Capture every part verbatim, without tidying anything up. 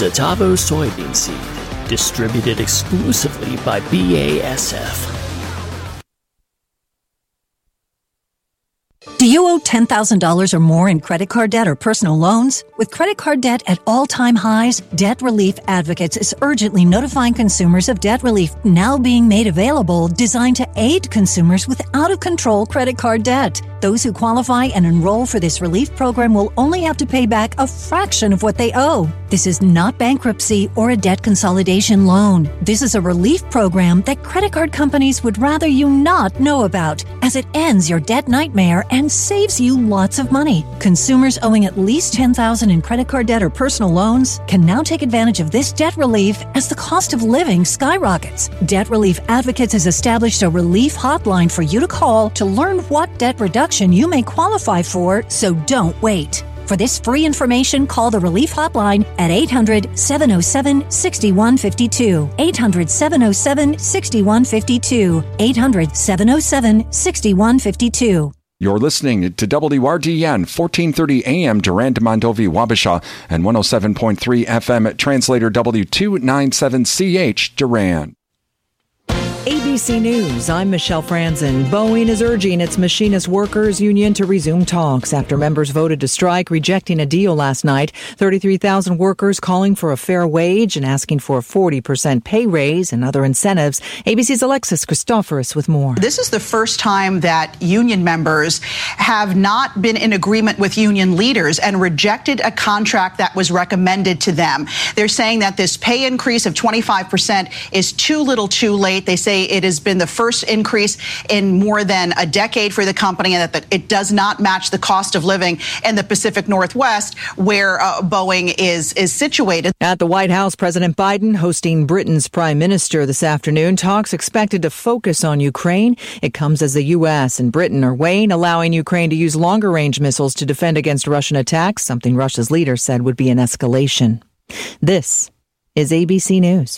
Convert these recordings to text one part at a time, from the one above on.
Xatavo soybean seed, distributed exclusively by B A S F. Do you owe ten thousand dollars or more in credit card debt or personal loans? With credit card debt at all-time highs, Debt Relief Advocates is urgently notifying consumers of debt relief now being made available, designed to aid consumers with out-of-control credit card debt. Those who qualify and enroll for this relief program will only have to pay back a fraction of what they owe. This is not bankruptcy or a debt consolidation loan. This is a relief program that credit card companies would rather you not know about, as it ends your debt nightmare and saves you lots of money. Consumers owing at least ten thousand dollars in credit card debt or personal loans can now take advantage of this debt relief as the cost of living skyrockets. Debt Relief Advocates has established a relief hotline for you to call to learn what debt reduction you may qualify for, so don't wait. For this free information, call the Relief Hotline at eight hundred, seven oh seven, six one five two. eight hundred, seven oh seven, six one five two. eight hundred, seven oh seven, six one five two. You're listening to W R D N, fourteen thirty A M, Durand, Mondovi, Wabasha, and one oh seven point three F M at Translator W two ninety-seven C H, Durand. A B C News, I'm Michelle Franzen. Boeing is urging its machinist workers union to resume talks after members voted to strike, rejecting a deal last night. thirty-three thousand workers calling for a fair wage and asking for a forty percent pay raise and other incentives. A B C's Alexis Christoforous with more. This is the first time that union members have not been in agreement with union leaders and rejected a contract that was recommended to them. They're saying that this pay increase of twenty-five percent is too little too late. They say it has been the first increase in more than a decade for the company, and that it does not match the cost of living in the Pacific Northwest, where uh, Boeing is is situated. At the White House, President Biden hosting Britain's Prime Minister this afternoon. Talks expected to focus on Ukraine. It comes as the U S and Britain are weighing allowing Ukraine to use longer-range missiles to defend against Russian attacks, something Russia's leader said would be an escalation. This is A B C News.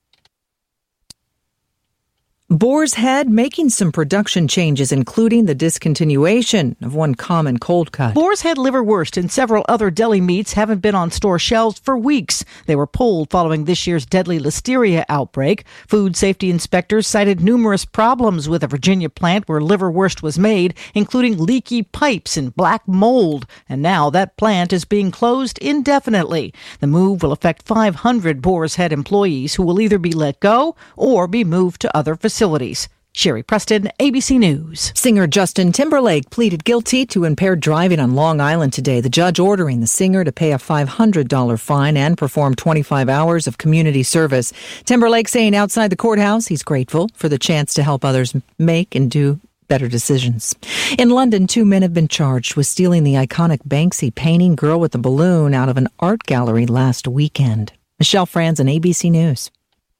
Boar's Head making some production changes, including the discontinuation of one common cold cut. Boar's Head liverwurst and several other deli meats haven't been on store shelves for weeks. They were pulled following this year's deadly listeria outbreak. Food safety inspectors cited numerous problems with a Virginia plant where liverwurst was made, including leaky pipes and black mold. And now that plant is being closed indefinitely. The move will affect five hundred Boar's Head employees who will either be let go or be moved to other facilities. Facilities. Sherry Preston, A B C News. Singer Justin Timberlake pleaded guilty to impaired driving on Long Island today. The judge ordering the singer to pay a five hundred dollars fine and perform twenty-five hours of community service. Timberlake saying outside the courthouse he's grateful for the chance to help others make and do better decisions. In London, two men have been charged with stealing the iconic Banksy painting Girl with a Balloon out of an art gallery last weekend. Michelle Franzen, A B C News.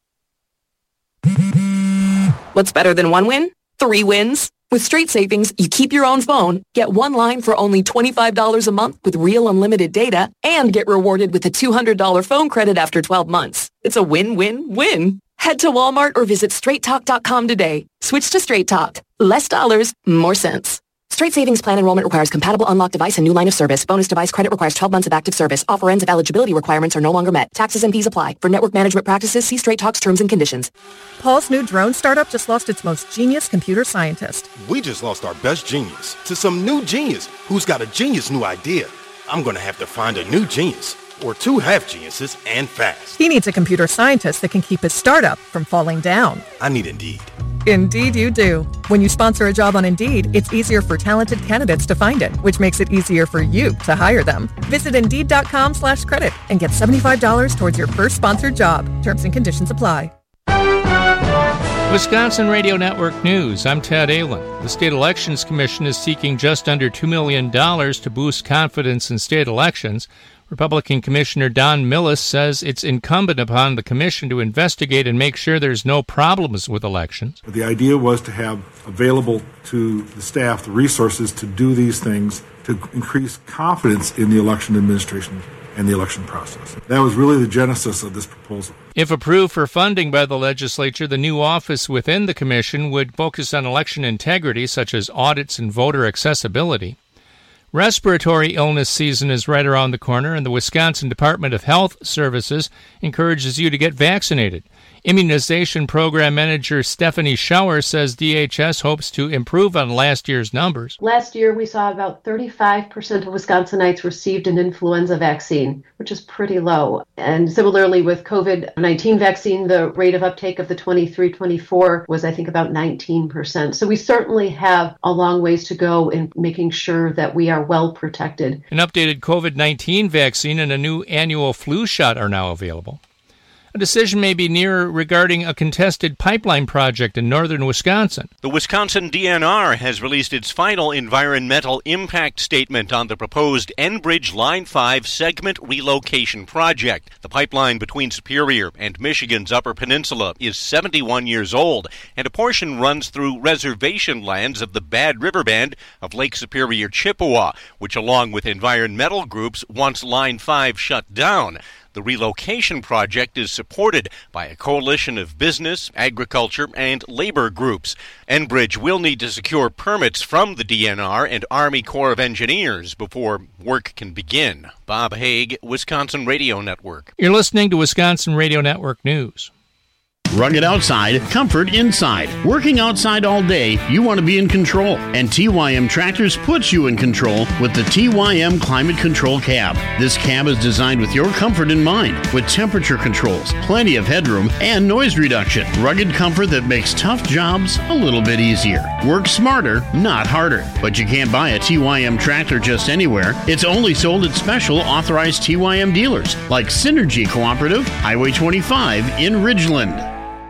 What's better than one win? Three wins. With Straight Savings, you keep your own phone, get one line for only twenty-five dollars a month with real unlimited data, and get rewarded with a two hundred dollars phone credit after twelve months. It's a win-win-win. Head to Walmart or visit straight talk dot com today. Switch to Straight Talk. Less dollars, more sense. Straight Savings Plan enrollment requires compatible unlocked device and new line of service. Bonus device credit requires twelve months of active service. Offer ends if eligibility requirements are no longer met. Taxes and fees apply. For network management practices, see Straight Talk's terms and conditions. Paul's new drone startup just lost its most genius computer scientist. We just lost our best genius to some new genius who's got a genius new idea. I'm going to have to find a new genius. Or two half geniuses and fast. He needs a computer scientist that can keep his startup from falling down. I need Indeed. Indeed you do. When you sponsor a job on Indeed, it's easier for talented candidates to find it, which makes it easier for you to hire them. Visit Indeed.com slash credit and get seventy-five dollars towards your first sponsored job. Terms and conditions apply. Wisconsin Radio Network News, I'm Ted Allen. The State Elections Commission is seeking just under two million dollars to boost confidence in state elections. Republican Commissioner Don Millis says it's incumbent upon the commission to investigate and make sure there's no problems with elections. The idea was to have available to the staff the resources to do these things to increase confidence in the election administration and the election process. That was really the genesis of this proposal. If approved for funding by the legislature, the new office within the commission would focus on election integrity, such as audits and voter accessibility. Respiratory illness season is right around the corner, and the Wisconsin Department of Health Services encourages you to get vaccinated. Immunization Program Manager Stephanie Schauer says D H S hopes to improve on last year's numbers. Last year, we saw about thirty-five percent of Wisconsinites received an influenza vaccine, which is pretty low. And similarly with COVID nineteen vaccine, the rate of uptake of the twenty-three twenty-four was, I think, about nineteen percent. So we certainly have a long ways to go in making sure that we are well protected. An updated COVID nineteen vaccine and a new annual flu shot are now available. A decision may be near regarding a contested pipeline project in northern Wisconsin. The Wisconsin D N R has released its final environmental impact statement on the proposed Enbridge Line five segment relocation project. The pipeline between Superior and Michigan's Upper Peninsula is seventy-one years old, and a portion runs through reservation lands of the Bad River Band of Lake Superior, Chippewa, which along with environmental groups wants Line five shut down. The relocation project is supported by a coalition of business, agriculture, and labor groups. Enbridge will need to secure permits from the D N R and Army Corps of Engineers before work can begin. Bob Haig, Wisconsin Radio Network. You're listening to Wisconsin Radio Network News. Rugged outside, comfort inside. Working outside all day, you want to be in control. And T Y M Tractors puts you in control with the T Y M Climate Control Cab. This cab is designed with your comfort in mind, with temperature controls, plenty of headroom, and noise reduction. Rugged comfort that makes tough jobs a little bit easier. Work smarter, not harder. But you can't buy a T Y M tractor just anywhere. It's only sold at special authorized T Y M dealers, like Synergy Cooperative, Highway twenty-five in Ridgeland.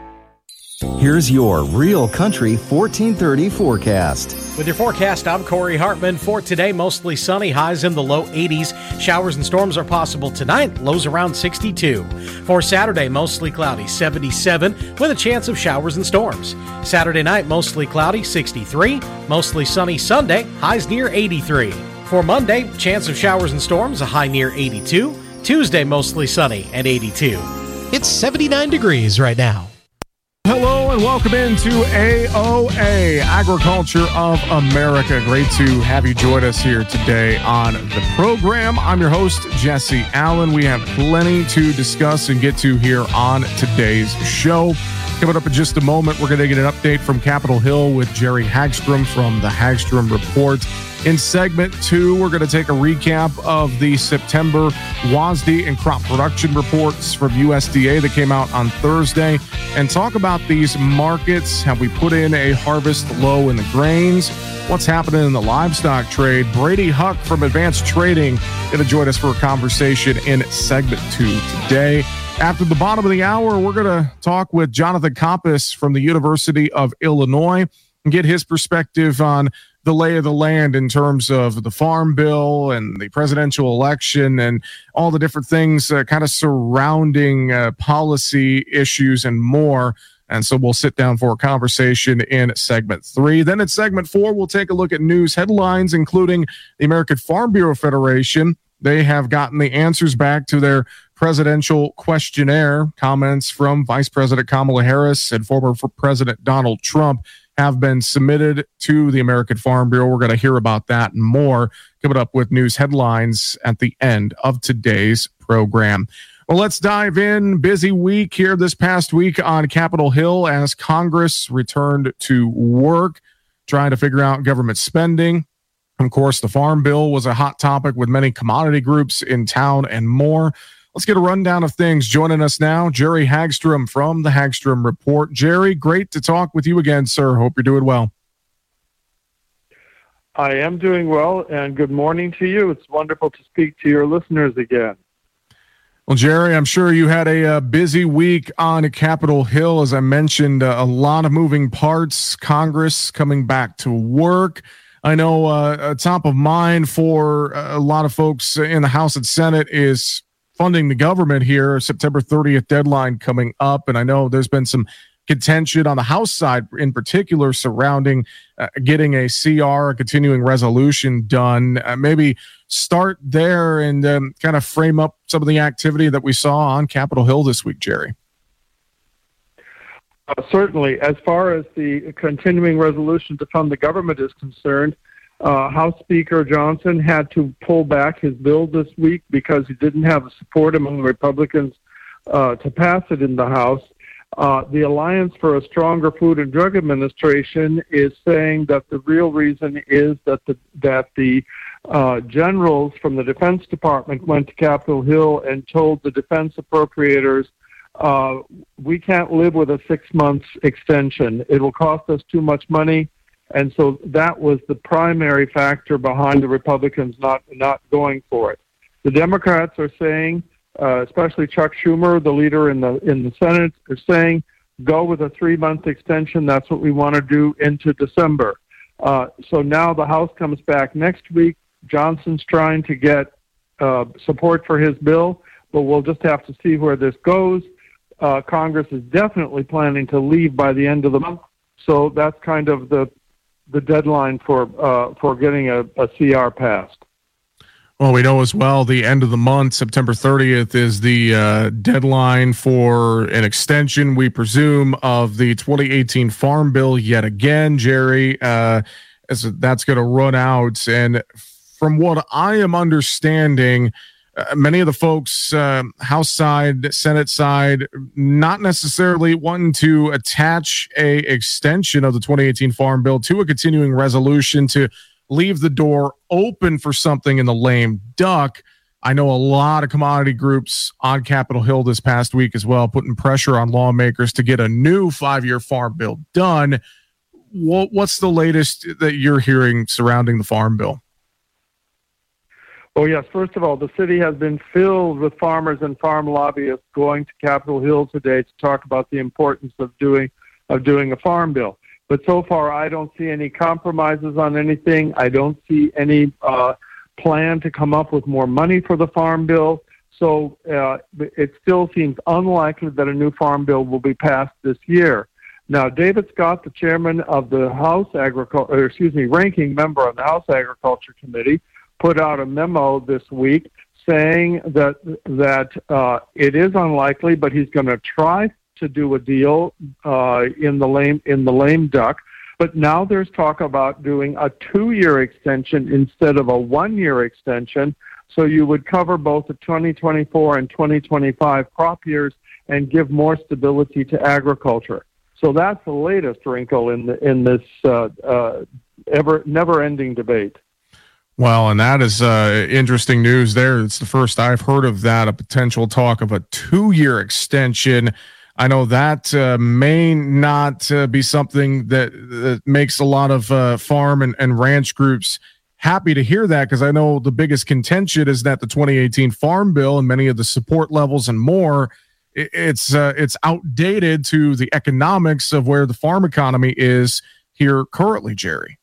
Here's your Real Country fourteen thirty forecast. With your forecast, I'm Corey Hartman. For today, mostly sunny, highs in the low eighties. Showers and storms are possible tonight, lows around sixty-two. For Saturday, mostly cloudy, seventy-seven, with a chance of showers and storms. Saturday night, mostly cloudy, sixty-three. Mostly sunny Sunday, highs near eighty-three. For Monday, chance of showers and storms, a high near eighty-two. Tuesday, mostly sunny and eighty-two. It's seventy-nine degrees right now. Hello and welcome into A O A, Agriculture of America. Great to have you join us here today on the program. I'm your host, Jesse Allen. We have plenty to discuss and get to here on today's show. Coming up in just a moment, we're going to get an update from Capitol Hill with Jerry Hagstrom from the Hagstrom Report. In segment two, we're going to take a recap of the September W A S D and crop production reports from U S D A that came out on Thursday and talk about these markets. Have we put in a harvest low in the grains? What's happening in the livestock trade? Brady Huck from Advanced Trading going to join us for a conversation in segment two today. After the bottom of the hour, we're going to talk with Jonathan Kompas from the University of Illinois and get his perspective on the lay of the land in terms of the Farm Bill and the presidential election and all the different things uh, kind of surrounding uh, policy issues and more. And so we'll sit down for a conversation in segment three. Then in segment four, we'll take a look at news headlines, including the American Farm Bureau Federation. They have gotten the answers back to their presidential questionnaire. Comments from Vice President Kamala Harris and former President Donald Trump have been submitted to the American Farm Bureau. We're going to hear about that and more coming up with news headlines at the end of today's program. Well, let's dive in. Busy week here this past week on Capitol Hill as Congress returned to work, trying to figure out government spending. Of course, the Farm Bill was a hot topic with many commodity groups in town and more. Let's get a rundown of things. Joining us now, Jerry Hagstrom from the Hagstrom Report. Jerry, great to talk with you again, sir. Hope you're doing well. I am doing well, and good morning to you. It's wonderful to speak to your listeners again. Well, Jerry, I'm sure you had a, a busy week on Capitol Hill. As I mentioned, uh, a lot of moving parts, Congress coming back to work. I know uh, top of mind for a lot of folks in the House and Senate is funding the government here, September thirtieth deadline coming up. And I know there's been some contention on the House side in particular surrounding uh, getting a C R, a continuing resolution done. Uh, maybe start there and um, kind of frame up some of the activity that we saw on Capitol Hill this week, Jerry. Uh, certainly. As far as the continuing resolution to fund the government is concerned, Uh, House Speaker Johnson had to pull back his bill this week because he didn't have the support among the Republicans uh, to pass it in the House. Uh, the Alliance for a Stronger Food and Drug Administration is saying that the real reason is that the that the uh, generals from the Defense Department went to Capitol Hill and told the defense appropriators, uh, we can't live with a six-month extension. It will cost us too much money. And so that was the primary factor behind the Republicans not not going for it. The Democrats are saying, uh, especially Chuck Schumer, the leader in the in the Senate, are saying, go with a three-month extension. That's what we want to do into December. Uh, so now the House comes back next week. Johnson's trying to get uh, support for his bill, but we'll just have to see where this goes. Uh, Congress is definitely planning to leave by the end of the month. So that's kind of the the deadline for uh, for getting a, a C R passed. Well, we know as well the end of the month, September thirtieth, is the uh, deadline for an extension, we presume, of the twenty eighteen Farm Bill yet again, Jerry. Uh, as that's going to run out. And from what I am understanding, Uh, many of the folks, uh, House side, Senate side, not necessarily wanting to attach a extension of the twenty eighteen Farm Bill to a continuing resolution to leave the door open for something in the lame duck. I know a lot of commodity groups on Capitol Hill this past week as well, putting pressure on lawmakers to get a new five-year Farm Bill done. What, what's the latest that you're hearing surrounding the Farm Bill? Oh, yes. First of all, the city has been filled with farmers and farm lobbyists going to Capitol Hill today to talk about the importance of doing of doing a farm bill. But so far, I don't see any compromises on anything. I don't see any uh, plan to come up with more money for the farm bill. So uh, it still seems unlikely that a new farm bill will be passed this year. Now, David Scott, the chairman of the House Agriculture, or excuse me, ranking member of the House Agriculture Committee, put out a memo this week saying that that uh, it is unlikely, but he's going to try to do a deal uh, in the lame in the lame duck. But now there's talk about doing a two-year extension instead of a one-year extension, so you would cover both the twenty twenty-four and twenty twenty-five crop years and give more stability to agriculture. So that's the latest wrinkle in the in this uh, uh, ever never-ending debate. Well, and that is uh, interesting news there. It's the first I've heard of that, a potential talk of a two-year extension. I know that uh, may not uh, be something that, that makes a lot of uh, farm and, and ranch groups happy to hear that, because I know the biggest contention is that the twenty eighteen Farm Bill and many of the support levels and more, it, it's uh, it's outdated to the economics of where the farm economy is here currently, Jerry.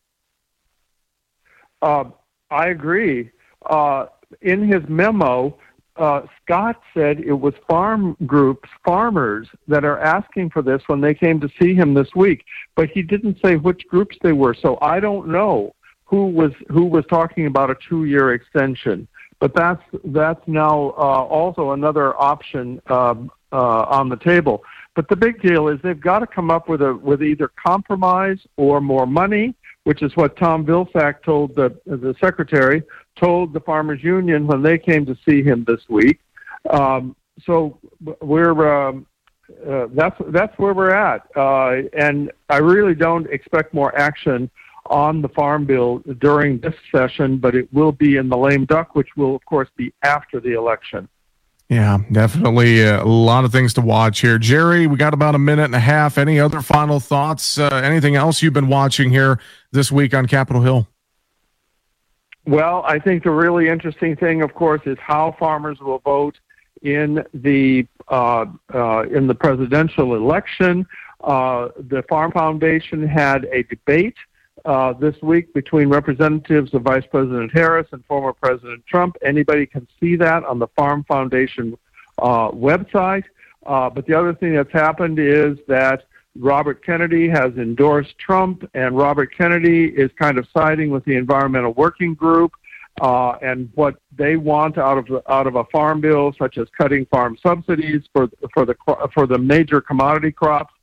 Uh, I agree. Uh, in his memo, uh, Scott said it was farm groups, farmers, that are asking for this when they came to see him this week. But he didn't say which groups they were, so I don't know who was who was talking about a two-year extension. But that's that's now uh, also another option um, uh, on the table. But the big deal is they've got to come up with a with either compromise or more money, which is what Tom Vilsack told the the secretary, told the Farmers Union when they came to see him this week. Um, so we're um, uh, that's that's where we're at, uh, and I really don't expect more action on the Farm Bill during this session, but it will be in the lame duck, which will, of course, be after the election. Yeah, definitely uh, a lot of things to watch here. Jerry, we got about a minute and a half. Any other final thoughts? Uh, anything else you've been watching here this week on Capitol Hill? Well, I think the really interesting thing, of course, is how farmers will vote in the uh, uh, in the presidential election. Uh, the Farm Foundation had a debate Uh, this week between representatives of Vice President Harris and former President Trump. Anybody can see that on the Farm Foundation uh, website. Uh, but the other thing that's happened is that Robert Kennedy has endorsed Trump, and Robert Kennedy is kind of siding with the Environmental Working Group uh, and what they want out of the, out of a farm bill, such as cutting farm subsidies for for the for the major commodity crops.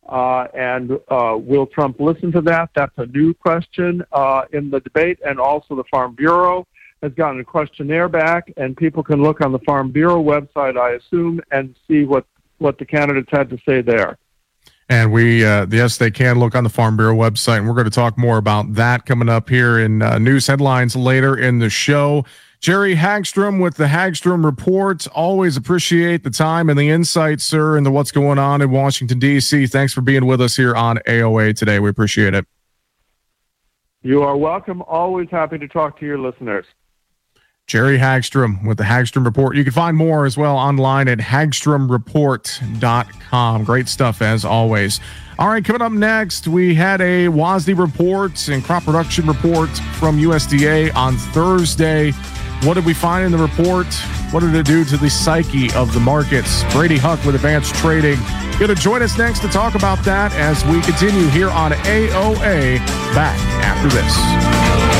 Uh, and uh, will Trump listen to that? That's a new question uh, in the debate. And also the Farm Bureau has gotten a questionnaire back, and people can look on the Farm Bureau website, I assume, and see what, what the candidates had to say there. And we, uh, yes, they can look on the Farm Bureau website, and we're going to talk more about that coming up here in uh, news headlines later in the show. Jerry Hagstrom with the Hagstrom Report. Always appreciate the time and the insight, sir, into what's going on in Washington, D C. Thanks for being with us here on A O A today. We appreciate it. You are welcome. Always happy to talk to your listeners. Jerry Hagstrom with the Hagstrom Report. You can find more as well online at hagstrom report dot com. Great stuff as always. All right, coming up next, we had a W A S D report and crop production report from U S D A on Thursday. What did we find in the report? What did it do to the psyche of the markets? Brady Huck with Advanced Trading going to join us next to talk about that as we continue here on A O A. Back after this.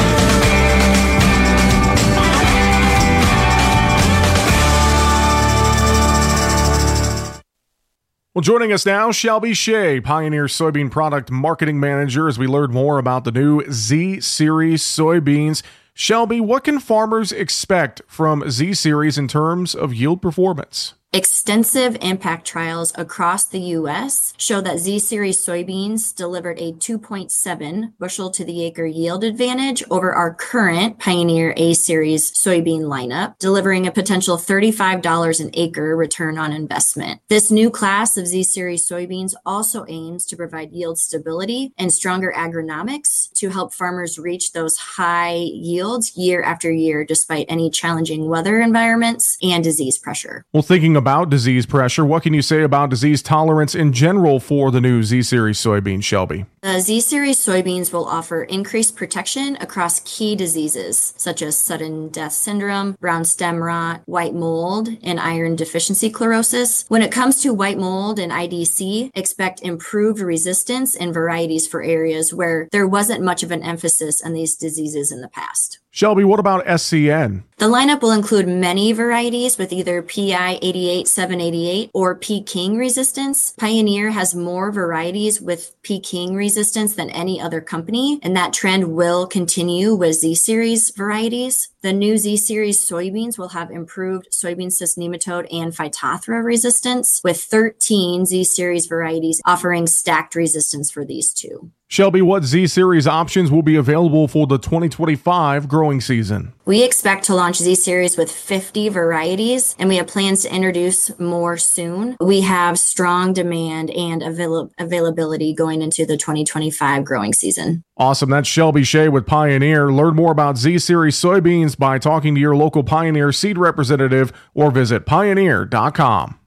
Well, joining us now, Shelby Shea, Pioneer Soybean Product Marketing Manager, as we learn more about the new Z-Series soybeans. Shelby, what can farmers expect from Z-Series in terms of yield performance? Extensive impact trials across the U S show that Z-Series soybeans delivered a two point seven bushel to the acre yield advantage over our current Pioneer A-Series soybean lineup, delivering a potential thirty-five dollars an acre return on investment. This new class of Z-Series soybeans also aims to provide yield stability and stronger agronomics to help farmers reach those high yields year after year, despite any challenging weather environments and disease pressure. Well, thinking about disease pressure, what can you say about disease tolerance in general for the new Z-Series soybean, Shelby? The Z-Series soybeans will offer increased protection across key diseases such as sudden death syndrome, brown stem rot, white mold, and iron deficiency chlorosis. When it comes to white mold and I D C, expect improved resistance in varieties for areas where there wasn't much of an emphasis on these diseases in the past. Shelby, what about S C N? The lineup will include many varieties with either P I eighty-eight seven eighty-eight or Peking resistance. Pioneer has more varieties with Peking resistance than any other company, and that trend will continue with Z-Series varieties. The new Z-Series soybeans will have improved soybean cyst nematode and Phytophthora resistance, with thirteen Z-Series varieties offering stacked resistance for these two. Shelby, what Z-Series options will be available for the twenty twenty-five growing season? We expect to launch Z-Series with fifty varieties, and we have plans to introduce more soon. We have strong demand and avail- availability going into the twenty twenty-five growing season. Awesome. That's Shelby Shea with Pioneer. Learn more about Z-Series soybeans by talking to your local Pioneer seed representative or visit pioneer dot com.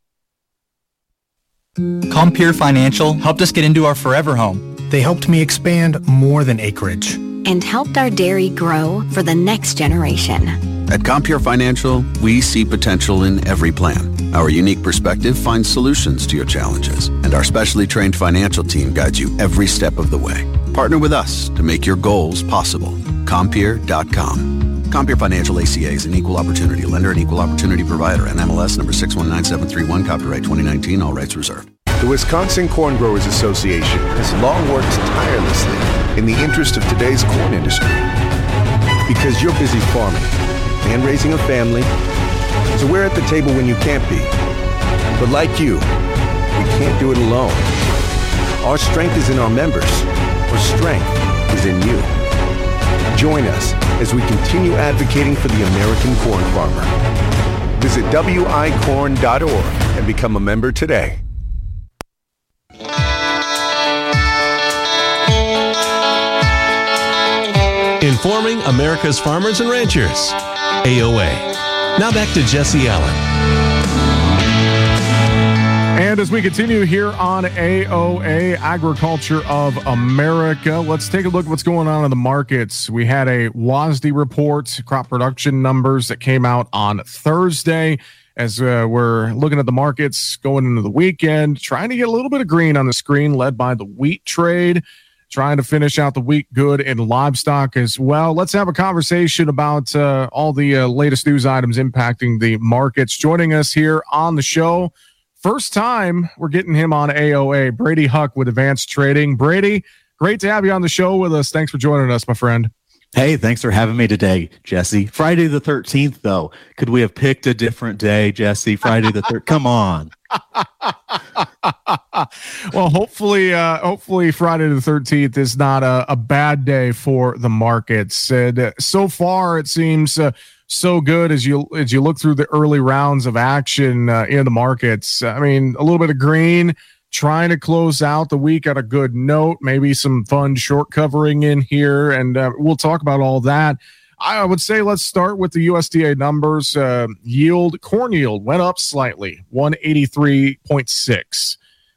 Compeer Financial helped us get into our forever home. They helped me expand more than acreage. And helped our dairy grow for the next generation. At Compeer Financial, we see potential in every plan. Our unique perspective finds solutions to your challenges, and our specially trained financial team guides you every step of the way. Partner with us to make your goals possible. Compeer dot com. Compeer Financial A C A is an equal opportunity lender and equal opportunity provider. N M L S number six one nine seven three one, copyright twenty nineteen, all rights reserved. The Wisconsin Corn Growers Association has long worked tirelessly in the interest of today's corn industry. Because you're busy farming and raising a family, so we're at the table when you can't be. But like you, we can't do it alone. Our strength is in our members. Our strength is in you. Join us as we continue advocating for the American corn farmer. Visit w i corn dot org and become a member today. Informing America's farmers and ranchers. A O A. Now back to Jesse Allen. And as we continue here on A O A, Agriculture of America, let's take a look at what's going on in the markets. We had a W A S D report, crop production numbers that came out on Thursday. As uh, we're looking at the markets going into the weekend, trying to get a little bit of green on the screen, led by the wheat trade. Trying to finish out the week good in livestock as well. Let's have a conversation about uh, all the uh, latest news items impacting the markets. Joining us here on the show first time we're getting him on A O A. Brady Huck with Advanced Trading. Brady, great to have you on the show with us. Thanks for joining us, my friend. Hey, thanks for having me today, Jesse. Friday the thirteenth, though. Could we have picked a different day, Jesse? Friday the thirteenth. Come on. Well, hopefully, uh, hopefully Friday the thirteenth is not a, a bad day for the markets. And uh, so far, it seems uh, so good as you as you look through the early rounds of action uh, in the markets. I mean, a little bit of green, trying to close out the week on a good note, maybe some fun short covering in here, and uh, we'll talk about all that. I would say let's start with the U S D A numbers. Uh, yield, corn yield went up slightly, one eighty-three point six.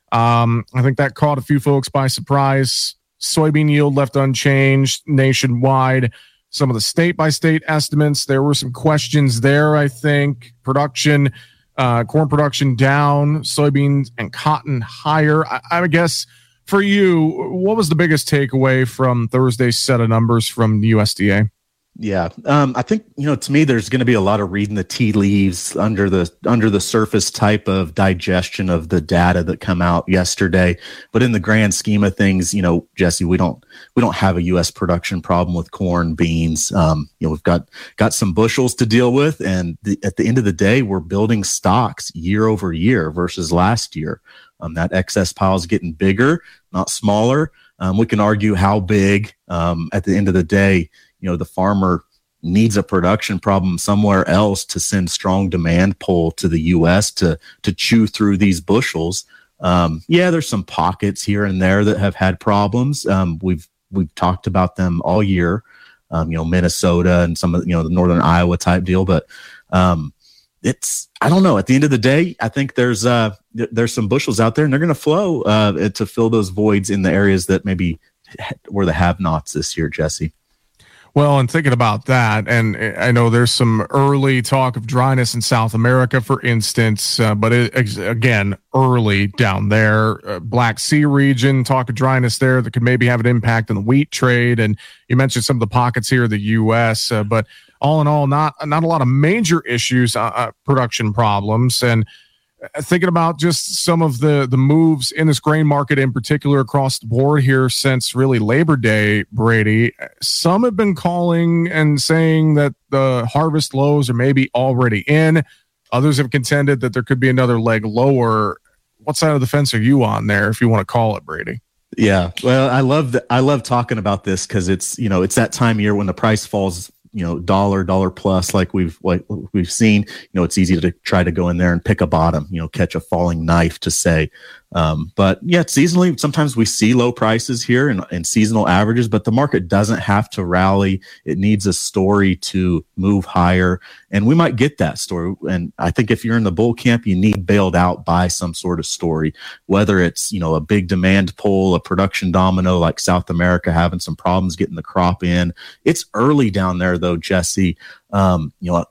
Um, I think that caught a few folks by surprise. Soybean yield left unchanged nationwide. Some of the state-by-state estimates, there were some questions there, I think. Production, uh, corn production down, soybeans and cotton higher. I, I guess for you, what was the biggest takeaway from Thursday's set of numbers from the U S D A? Yeah, um, I think, you know, to me, there's going to be a lot of reading the tea leaves under the under the surface type of digestion of the data that come out yesterday. But in the grand scheme of things, you know, Jesse, we don't we don't have a U S production problem with corn, beans. Um, you know, we've got got some bushels to deal with, and the, at the end of the day, we're building stocks year over year versus last year. Um, that excess pile is getting bigger, not smaller. Um, we can argue how big. Um, at the end of the day, you know, the farmer needs a production problem somewhere else to send strong demand pull to the U S to to chew through these bushels. Um, yeah, there's some pockets here and there that have had problems. Um, we've we've talked about them all year. Um, you know, Minnesota and some of you know the northern Iowa type deal, but um, it's I don't know. At the end of the day, I think there's uh th- there's some bushels out there, and they're going to flow uh, to fill those voids in the areas that maybe were the have-nots this year, Jesse. Well, and thinking about that, and I know there's some early talk of dryness in South America, for instance, uh, but it, again, early down there. Uh, Black Sea region, talk of dryness there that could maybe have an impact on the wheat trade. And you mentioned some of the pockets here in the U S, uh, but all in all, not not a lot of major issues, uh, uh, production problems. And thinking about just some of the the moves in this grain market in particular across the board here since really Labor Day, Brady, some have been calling and saying that the harvest lows are maybe already in. Others have contended that there could be another leg lower. What side of the fence are you on there, if you want to call it, Brady? Yeah, well, I love that. I love talking about this because it's, you know, it's that time of year when the price falls, you know, dollar, dollar plus, like we've like we've seen. You know, it's easy to try to go in there and pick a bottom, you know, catch a falling knife to say. Um, but yeah, seasonally, sometimes we see low prices here and, and seasonal averages, but the market doesn't have to rally. It needs a story to move higher, and we might get that story. And I think if you're in the bull camp, you need bailed out by some sort of story, whether it's, you know, a big demand pull, a production domino like South America having some problems getting the crop in. It's early down there though, Jesse. Um, you know,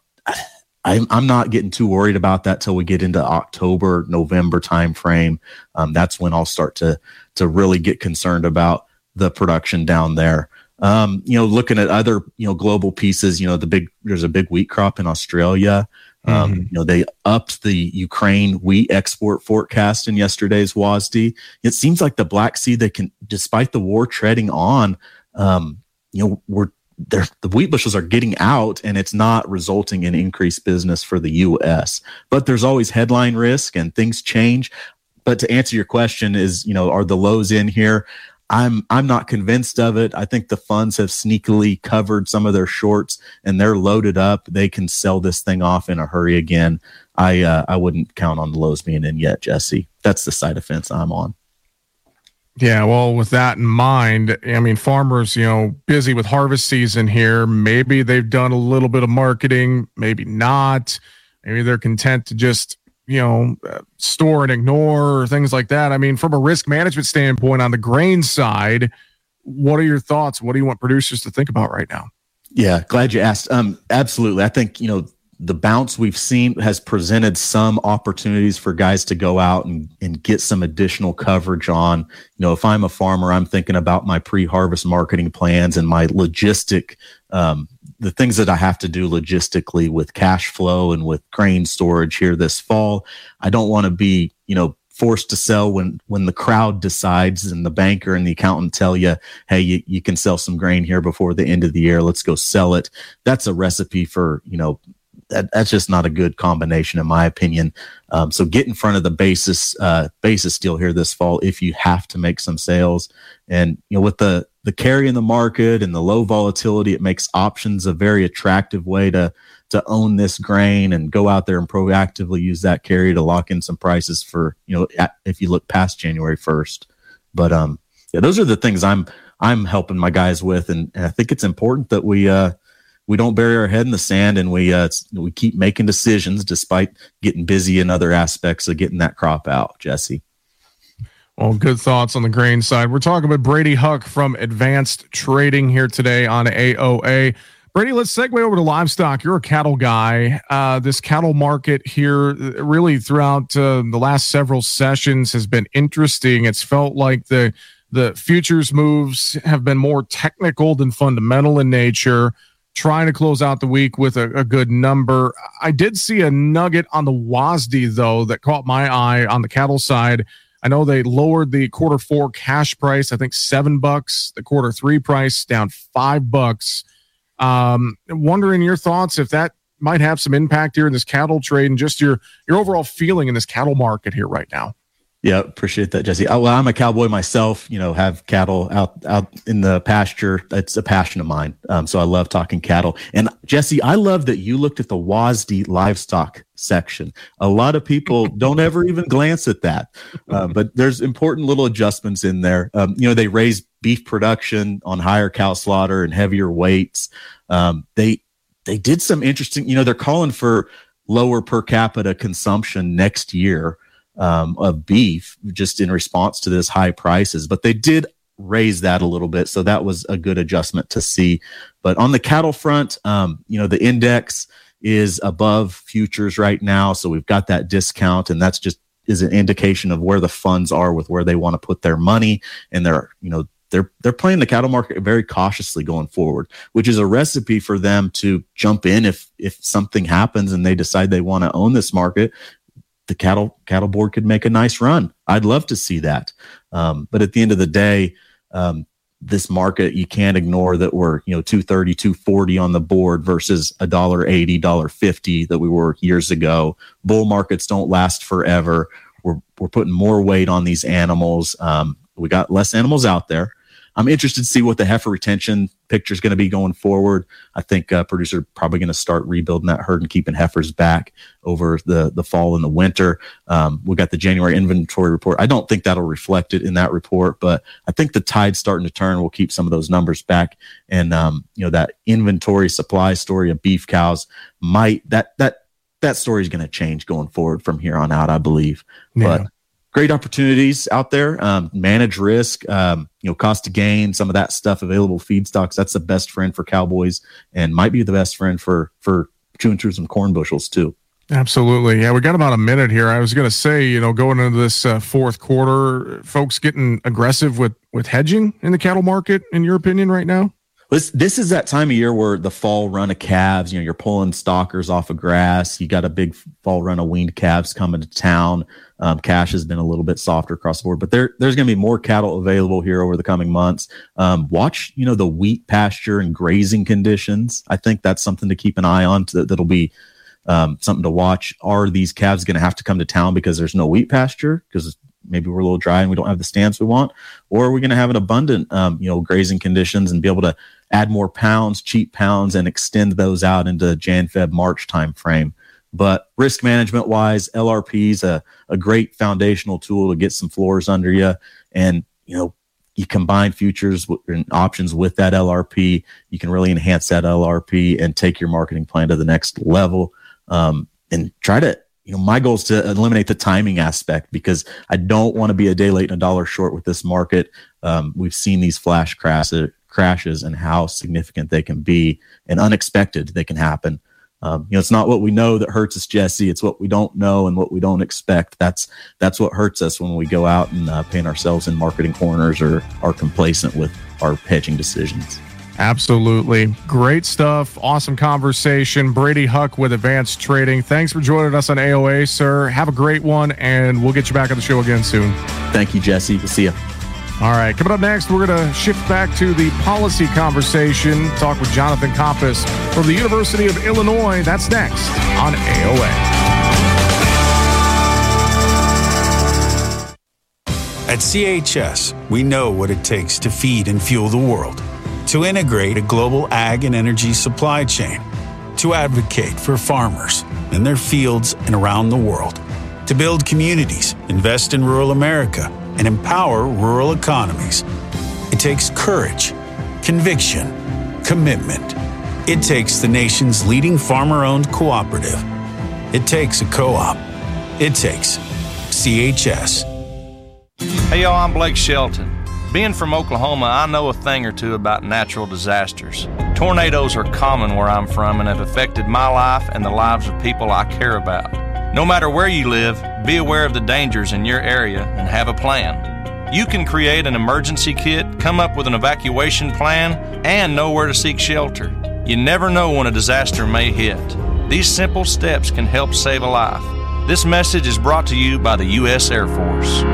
I'm I'm not getting too worried about that till we get into October, November timeframe. Um, that's when I'll start to to really get concerned about the production down there. Um, you know, looking at other you know global pieces, you know, the big there's a big wheat crop in Australia. Um, mm-hmm. You know, they upped the Ukraine wheat export forecast in yesterday's W A S D. It seems like the Black Sea, they can, despite the war treading on, um, you know, we're They're, the wheat bushels are getting out, and it's not resulting in increased business for the U S. But there's always headline risk, and things change. But to answer your question, is you know, are the lows in here? I'm I'm not convinced of it. I think the funds have sneakily covered some of their shorts, and they're loaded up. They can sell this thing off in a hurry again. I uh, I wouldn't count on the lows being in yet, Jesse. That's the side of fence I'm on. Yeah, well, with that in mind, I mean, farmers, you know, busy with harvest season here. Maybe they've done a little bit of marketing, maybe not. Maybe they're content to just, you know, uh, store and ignore or things like that. I mean, from a risk management standpoint on the grain side, what are your thoughts? What do you want producers to think about right now? Yeah, glad you asked. Um, absolutely. I think, you know, the bounce we've seen has presented some opportunities for guys to go out and, and get some additional coverage on. You know, if I'm a farmer, I'm thinking about my pre-harvest marketing plans and my logistic, um, the things that I have to do logistically with cash flow and with grain storage here this fall. I don't want to be, you know, forced to sell when, when the crowd decides and the banker and the accountant tell you, hey, you, you can sell some grain here before the end of the year. Let's go sell it. That's a recipe for, you know, that, that's just not a good combination in my opinion. Um, so get in front of the basis, uh, basis deal here this fall if you have to make some sales. And, you know, with the, the carry in the market and the low volatility, it makes options a very attractive way to, to own this grain and go out there and proactively use that carry to lock in some prices for, you know, at, if you look past January first. But, um, yeah, those are the things I'm, I'm helping my guys with. And, and I think it's important that we, uh, we don't bury our head in the sand and we, uh, we keep making decisions despite getting busy in other aspects of getting that crop out, Jesse. Well, good thoughts on the grain side. We're talking with Brady Huck from Advanced Trading here today on A O A. Brady, let's segue over to livestock. You're a cattle guy. Uh, this cattle market here really throughout uh, the last several sessions has been interesting. It's felt like the the futures moves have been more technical than fundamental in nature, trying to close out the week with a, a good number. I did see a nugget on the W A S D, though, that caught my eye on the cattle side. I know they lowered the quarter four cash price, I think seven bucks, the quarter three price down five bucks. Um, wondering your thoughts if that might have some impact here in this cattle trade and just your, your overall feeling in this cattle market here right now. Yeah, appreciate that, Jesse. I, well, I'm a cowboy myself, you know, have cattle out, out in the pasture. It's a passion of mine. Um, so I love talking cattle. And Jesse, I love that you looked at the W A S D livestock section. A lot of people don't ever even glance at that. Uh, but there's important little adjustments in there. Um, you know, they raise beef production on higher cow slaughter and heavier weights. Um, they, they did some interesting, you know, they're calling for lower per capita consumption next year. Um, of beef just in response to this high prices, but they did raise that a little bit. So that was a good adjustment to see. But on the cattle front, um, you know, the index is above futures right now. So we've got that discount, and that's just is an indication of where the funds are with where they want to put their money. And they're, you know, they're, they're playing the cattle market very cautiously going forward, which is a recipe for them to jump in if, if something happens and they decide they want to own this market. The cattle cattle board could make a nice run. I'd love to see that. Um, but at the end of the day, um, this market, you can't ignore that we're, you know, two thirty, two forty on the board versus a dollar eighty, dollar fifty that we were years ago. Bull markets don't last forever. We're, we're putting more weight on these animals. Um, we got less animals out there. I'm interested to see what the heifer retention picture is going to be going forward. I think uh, producers are probably going to start rebuilding that herd and keeping heifers back over the, the fall and the winter. Um, we got the January inventory report. I don't think that'll reflect it in that report, but I think the tide's starting to turn. We'll keep some of those numbers back. And, um, you know, that inventory supply story of beef cows might, that, that, that story is going to change going forward from here on out, I believe. Yeah. But great opportunities out there. Um, manage risk, um, you know, cost to gain, some of that stuff, available feedstocks. That's the best friend for cowboys and might be the best friend for, for chewing through some corn bushels too. Absolutely. Yeah. We got about a minute here. I was going to say, you know, going into this uh, fourth quarter, folks getting aggressive with, with hedging in the cattle market, in your opinion right now? This, this is that time of year where the fall run of calves, you know, you're pulling stalkers off of grass. You got a big fall run of weaned calves coming to town. Um, cash has been a little bit softer across the board, but there, there's going to be more cattle available here over the coming months. Um, watch, you know, the wheat pasture and grazing conditions. I think that's something to keep an eye on. To, that'll be um, something to watch. Are these calves going to have to come to town because there's no wheat pasture? Because maybe we're a little dry and we don't have the stands we want, or are we going to have an abundant, um, you know, grazing conditions and be able to add more pounds, cheap pounds, and extend those out into Jan, Feb, March timeframe? But risk management wise, L R P is a, a great foundational tool to get some floors under you. And, you know, you combine futures and options with that L R P, you can really enhance that L R P and take your marketing plan to the next level. Um, and try to, you know, my goal is to eliminate the timing aspect because I don't want to be a day late and a dollar short with this market. Um, we've seen these flash crash, crashes and how significant they can be and unexpected they can happen. Um, you know, it's not what we know that hurts us, Jesse. It's what we don't know and what we don't expect. That's that's what hurts us when we go out and uh, paint ourselves in marketing corners or are complacent with our hedging decisions. Absolutely. Great stuff. Awesome conversation. Brady Huck with Advanced Trading. Thanks for joining us on A O A, sir. Have a great one, and we'll get you back on the show again soon. Thank you, Jesse. We'll see you. All right. Coming up next, we're going to shift back to the policy conversation. Talk with Jonathan Kompas from the University of Illinois. That's next on A O A. At C H S, we know what it takes to feed and fuel the world, to integrate a global ag and energy supply chain, to advocate for farmers in their fields and around the world, to build communities, invest in rural America, and empower rural economies. It takes courage, conviction, commitment. It takes the nation's leading farmer-owned cooperative. It takes a co-op. It takes C H S. Hey y'all, I'm Blake Shelton. Being from Oklahoma, I know a thing or two about natural disasters. Tornadoes are common where I'm from and have affected my life and the lives of people I care about. No matter where you live, be aware of the dangers in your area and have a plan. You can create an emergency kit, come up with an evacuation plan, and know where to seek shelter. You never know when a disaster may hit. These simple steps can help save a life. This message is brought to you by the U S Air Force.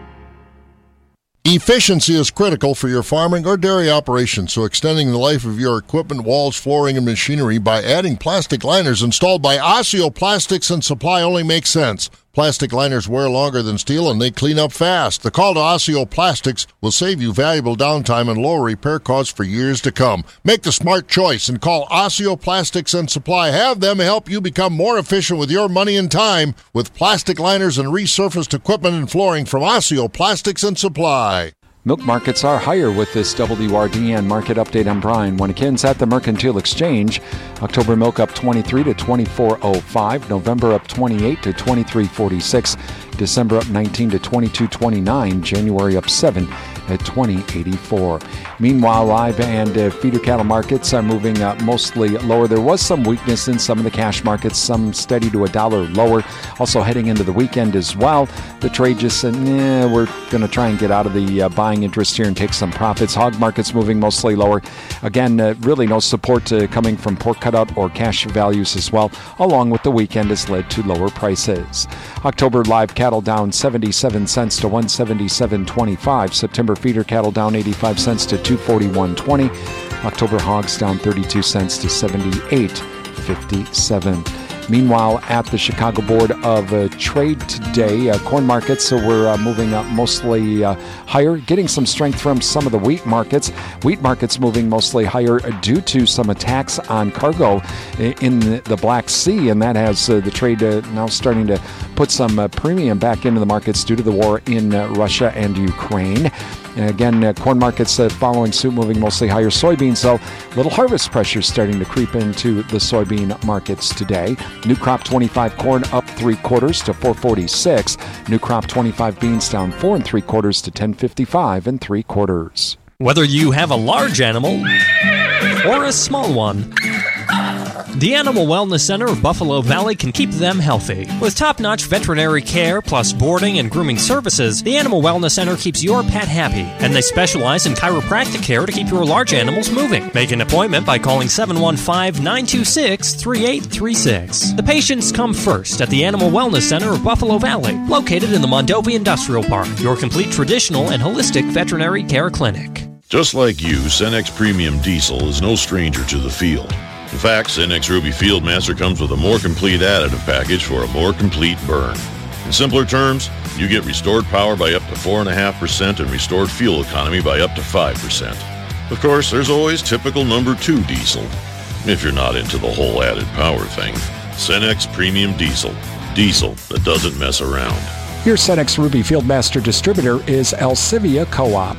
Efficiency is critical for your farming or dairy operation, so extending the life of your equipment, walls, flooring, and machinery by adding plastic liners installed by Osseo Plastics and Supply only makes sense. Plastic liners wear longer than steel and they clean up fast. The call to Osseo Plastics will save you valuable downtime and lower repair costs for years to come. Make the smart choice and call Osseo Plastics and Supply. Have them help you become more efficient with your money and time with plastic liners and resurfaced equipment and flooring from Osseo Plastics and Supply. Milk markets are higher with this W R D N market update. I'm Brian Winnekins at the Mercantile Exchange. October milk up twenty-three to twenty-four oh five. November up twenty-eight to twenty-three forty-six. December up nineteen to twenty-two twenty-nine. January up seven at twenty eighty-four. Meanwhile, live and uh, feeder cattle markets are moving uh, mostly lower. There was some weakness in some of the cash markets, some steady to a dollar lower. Also heading into the weekend as well. The trade just said, nah, we're going to try and get out of the uh, buying interest here and take some profits. Hog markets moving mostly lower. Again, uh, really no support uh, coming from pork cutout or cash values as well, along with the weekend has led to lower prices. October live cattle down seventy-seven cents to one seventy-seven twenty-five. September feeder cattle down eighty-five cents to two forty-one twenty. October hogs down thirty-two cents to seventy-eight fifty-seven. Meanwhile, at the Chicago Board of uh, Trade today, uh, corn markets so we're uh, moving up mostly uh, higher, getting some strength from some of the wheat markets. Wheat markets moving mostly higher due to some attacks on cargo in the Black Sea, and that has uh, the trade uh, now starting to put some uh, premium back into the markets due to the war in uh, Russia and Ukraine. And again, uh, corn markets uh, following suit, moving mostly higher. Soybeans, though, little harvest pressure starting to creep into the soybean markets today. New crop twenty-five corn up three quarters to four forty-six. New crop twenty-five beans down four and three quarters to ten fifty-five and three quarters. Whether you have a large animal or a small one, the Animal Wellness Center of Buffalo Valley can keep them healthy. With top-notch veterinary care plus boarding and grooming services, the Animal Wellness Center keeps your pet happy, and they specialize in chiropractic care to keep your large animals moving. Make an appointment by calling seven one five, nine two six, three eight three six. The patients come first at the Animal Wellness Center of Buffalo Valley, located in the Mondovi Industrial Park, your complete traditional and holistic veterinary care clinic. Just like you, Cenex Premium Diesel is no stranger to the field. In fact, Cenex Ruby Fieldmaster comes with a more complete additive package for a more complete burn. In simpler terms, you get restored power by up to four point five percent and restored fuel economy by up to five percent. Of course, there's always typical number two diesel, if you're not into the whole added power thing. Cenex Premium Diesel. Diesel that doesn't mess around. Your Cenex Ruby Fieldmaster distributor is Alcivia Co-op.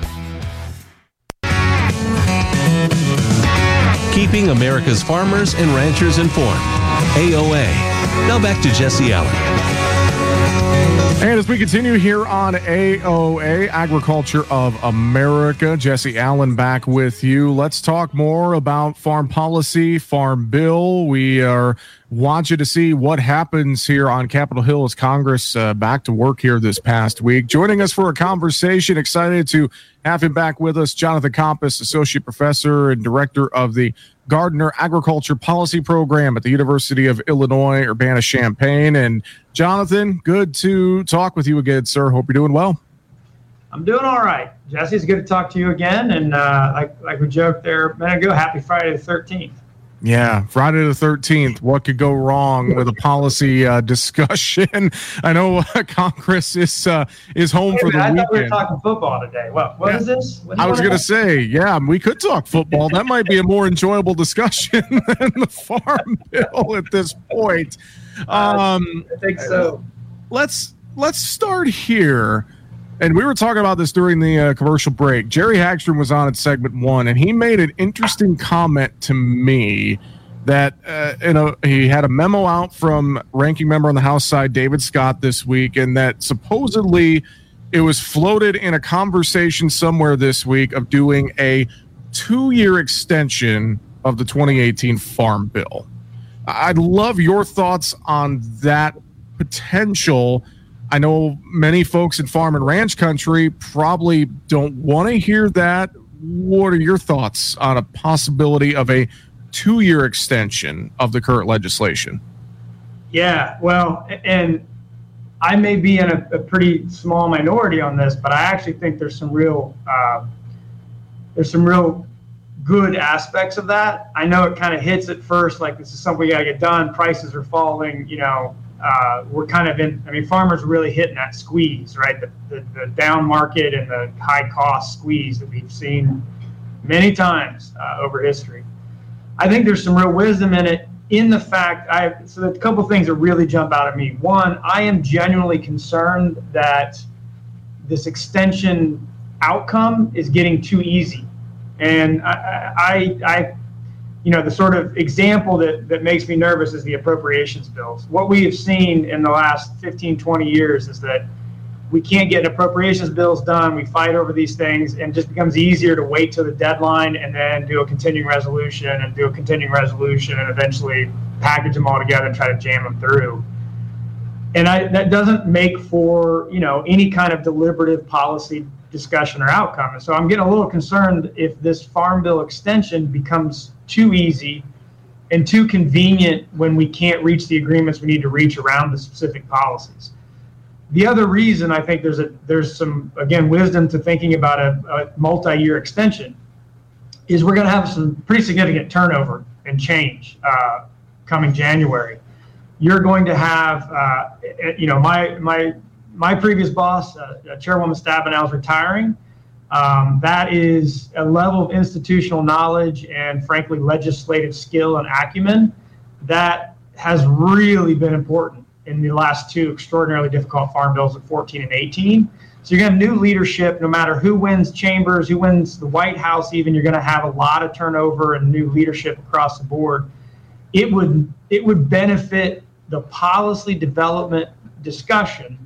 Keeping America's farmers and ranchers informed. A O A. Now back to Jesse Allen. And as we continue here on A O A, Agriculture of America, Jesse Allen back with you. Let's talk more about farm policy, farm bill. We are want you to see what happens here on Capitol Hill as Congress uh, back to work here this past week. Joining us for a conversation, excited to have him back with us, Jonathan Kompas, Associate Professor and Director of the Gardner Agriculture Policy Program at the University of Illinois, Urbana-Champaign. And Jonathan, good to talk with you again, sir. Hope you're doing well. I'm doing all right. Jesse, it's good to talk to you again. And uh, like like we joked there a minute ago, happy Friday the thirteenth. Yeah, Friday the thirteenth. What could go wrong with a policy uh, discussion? I know uh, Congress is uh, is home Wait for the I weekend. thought we were talking football today. What, what Yeah. is this? What do I you was wanna going to know? say, yeah, we could talk football. That might be a more enjoyable discussion than the Farm Bill at this point. Um, I think so. Let's let's start here. And we were talking about this during the uh, commercial break. Jerry Hagstrom was on at segment one, and he made an interesting comment to me that uh, you know, he had a memo out from ranking member on the House side, David Scott, this week, and that supposedly it was floated in a conversation somewhere this week of doing a two-year extension of the twenty eighteen Farm Bill. I'd love your thoughts on that potential. I know many folks in farm and ranch country probably don't want to hear that. What are your thoughts on a possibility of a two-year extension of the current legislation? Yeah, well, and I may be in a, a pretty small minority on this, but I actually think there's some real uh, there's some real good aspects of that. I know it kind of hits at first like this is something we got to get done. Prices are falling, you know. Uh, we're kind of in, I mean, farmers are really hitting that squeeze, right? The, the, the down market and the high cost squeeze that we've seen many times uh, over history. I think there's some real wisdom in it, in the fact, I so there's a couple of things that really jump out at me. One, I am genuinely concerned that this extension outcome is getting too easy. And I, I, I you know, the sort of example that, that makes me nervous is the appropriations bills. What we have seen in the last fifteen, twenty years is that we can't get appropriations bills done. We fight over these things, and it just becomes easier to wait till the deadline and then do a continuing resolution and do a continuing resolution and eventually package them all together and try to jam them through. And I, that doesn't make for, you know, any kind of deliberative policy discussion or outcome. And so I'm getting a little concerned if this Farm Bill extension becomes too easy and too convenient when we can't reach the agreements we need to reach around the specific policies. The other reason I think there's a there's some, again, wisdom to thinking about a, a multi-year extension is we're going to have some pretty significant turnover and change uh, coming January. You're going to have, uh, you know, my my my previous boss, uh, Chairwoman Stabenow, is retiring. Um, that is a level of institutional knowledge and, frankly, legislative skill and acumen that has really been important in the last two extraordinarily difficult farm bills of fourteen and eighteen. So you're going to have new leadership, no matter who wins chambers, who wins the White House even, you're going to have a lot of turnover and new leadership across the board. It would it would benefit the policy development discussion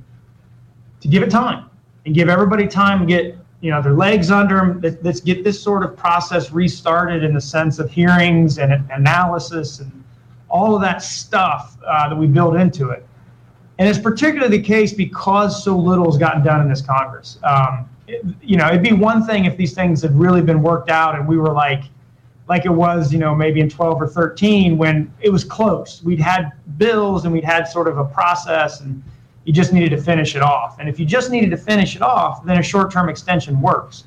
to give it time and give everybody time to get, you know, their legs under them. Let, let's get this sort of process restarted in the sense of hearings and analysis and all of that stuff uh, that we build into it. And it's particularly the case because so little has gotten done in this Congress. Um, it, you know, it'd be one thing if these things had really been worked out and we were like, like it was, you know, maybe in twelve or thirteen when it was close. We'd had bills and we'd had sort of a process and you just needed to finish it off. And if you just needed to finish it off, then a short-term extension works.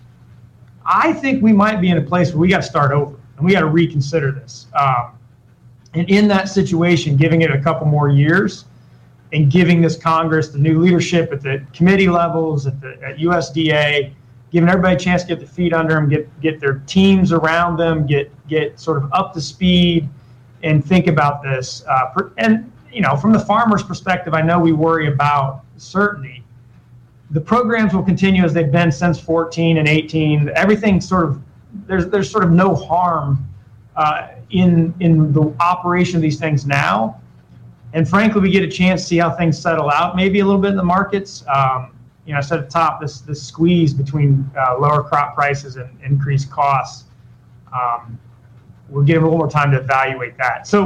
I think we might be in a place where we got to start over and we got to reconsider this. Um, and in that situation, giving it a couple more years and giving this Congress the new leadership at the committee levels, at the at U S D A, giving everybody a chance to get their feet under them, get get their teams around them, get get sort of up to speed, and think about this. Uh, per, and you know, from the farmer's perspective, I know we worry about certainty. The programs will continue as they've been since fourteen and eighteen. Everything sort of there's there's sort of no harm uh, in in the operation of these things now. And frankly, we get a chance to see how things settle out, maybe a little bit in the markets. Um, you know, I said at the top, this this squeeze between uh, lower crop prices and increased costs. Um, we'll give a little more time to evaluate that. So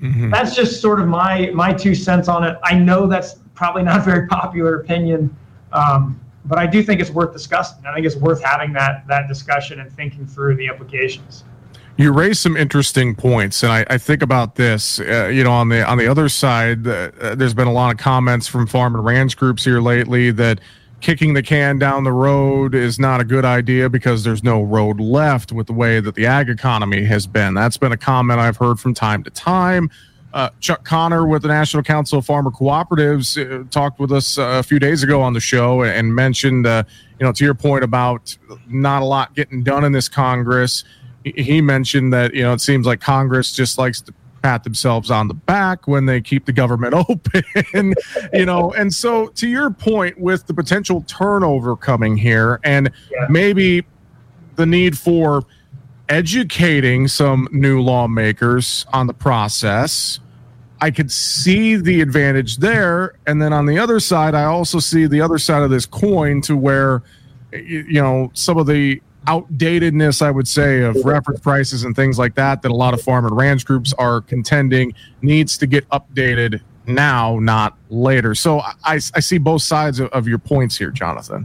mm-hmm. that's just sort of my my two cents on it. I know that's probably not a very popular opinion, um, but I do think it's worth discussing. I think it's worth having that that discussion and thinking through the implications. You raised some interesting points, and I, I think about this. Uh, you know, on the on the other side, uh, there's been a lot of comments from farm and ranch groups here lately that kicking the can down the road is not a good idea because there's no road left with the way that the ag economy has been. That's been a comment I've heard from time to time. Uh, Chuck Connor with the National Council of Farmer Cooperatives uh, talked with us uh, a few days ago on the show and mentioned, uh, you know, to your point about not a lot getting done in this Congress. He mentioned that, you know, it seems like Congress just likes to pat themselves on the back when they keep the government open, you know. And so to your point with the potential turnover coming here and yeah. maybe the need for educating some new lawmakers on the process, I could see the advantage there. And then on the other side, I also see the other side of this coin to where, you know, some of the outdatedness, I would say, of reference prices and things like that, that a lot of farm and ranch groups are contending needs to get updated now, not later. So I, I see both sides of, of your points here, Jonathan.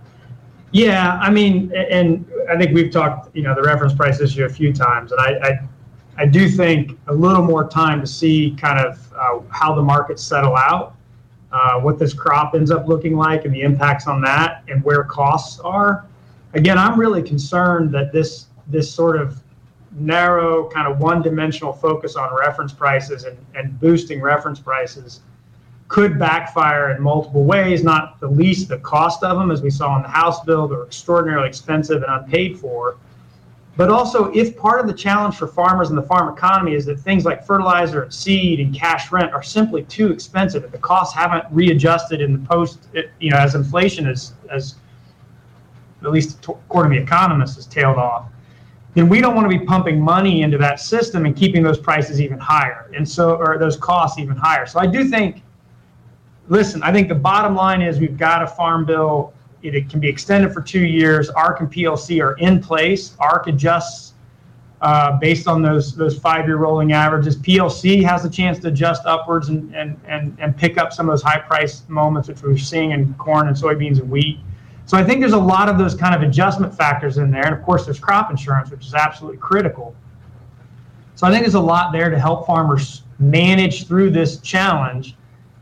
Yeah, I mean, and I think we've talked, you know, the reference price issue a few times, and I, I, I do think a little more time to see kind of uh, how the markets settle out, uh, what this crop ends up looking like and the impacts on that and where costs are. Again, I'm really concerned that this this sort of narrow, kind of one-dimensional focus on reference prices and, and boosting reference prices could backfire in multiple ways, not the least the cost of them, as we saw in the House bill. They're extraordinarily expensive and unpaid for. But also, if part of the challenge for farmers and the farm economy is that things like fertilizer and seed and cash rent are simply too expensive, if the costs haven't readjusted in the post, you know, as inflation is, as at least according to the economists, has tailed off, then we don't want to be pumping money into that system and keeping those prices even higher, and so, or those costs even higher. So I do think, listen, I think the bottom line is we've got a farm bill. It, it can be extended for two years. A R C and P L C are in place. A R C adjusts uh, based on those those five-year rolling averages. P L C has a chance to adjust upwards and and and, and pick up some of those high price moments, which we're seeing in corn and soybeans and wheat. So I think there's a lot of those kind of adjustment factors in there. And of course, there's crop insurance, which is absolutely critical. So I think there's a lot there to help farmers manage through this challenge.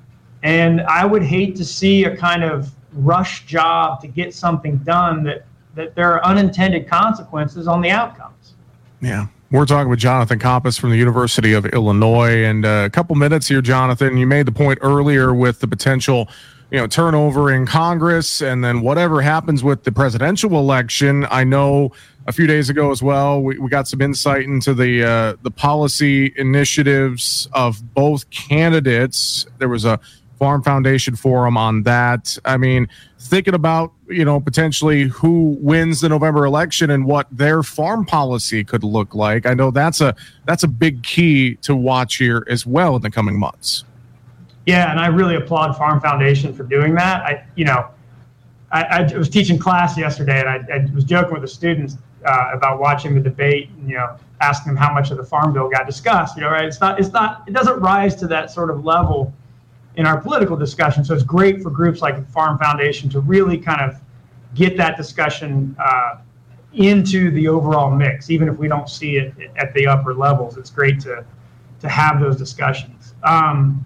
And I would hate to see a kind of rush job to get something done that, that there are unintended consequences on the outcomes. Yeah. We're talking with Jonathan Kompas from the University of Illinois. And uh, a couple minutes here, Jonathan, you made the point earlier with the potential, you know, turnover in Congress and then whatever happens with the presidential election. I know a few days ago as well, we, we got some insight into the uh, the policy initiatives of both candidates. There was a Farm Foundation forum on that. I mean, thinking about, you know, potentially who wins the November election and what their farm policy could look like. I know that's a that's a big key to watch here as well in the coming months. Yeah, and I really applaud Farm Foundation for doing that. I, you know, I, I was teaching class yesterday, and I, I was joking with the students uh, about watching the debate. And, you know, asking them how much of the farm bill got discussed. You know, right? It's not, it's not, it doesn't rise to that sort of level in our political discussion. So it's great for groups like the Farm Foundation to really kind of get that discussion uh, into the overall mix, even if we don't see it at the upper levels. It's great to to have those discussions. Um,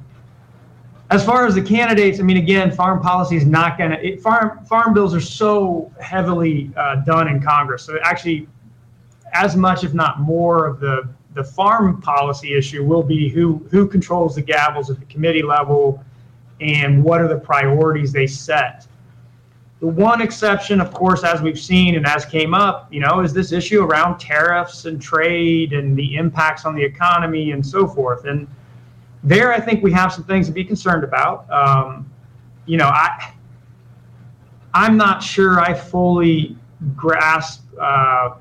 As far as the candidates, I mean, again, farm policy is not going to – farm farm bills are so heavily uh, done in Congress. So actually, as much, if not more, of the, the farm policy issue will be who, who controls the gavels at the committee level and what are the priorities they set. The one exception, of course, as we've seen and as came up, you know, is this issue around tariffs and trade and the impacts on the economy and so forth. And there, I think we have some things to be concerned about. Um, you know, I, I'm not sure I fully grasp uh,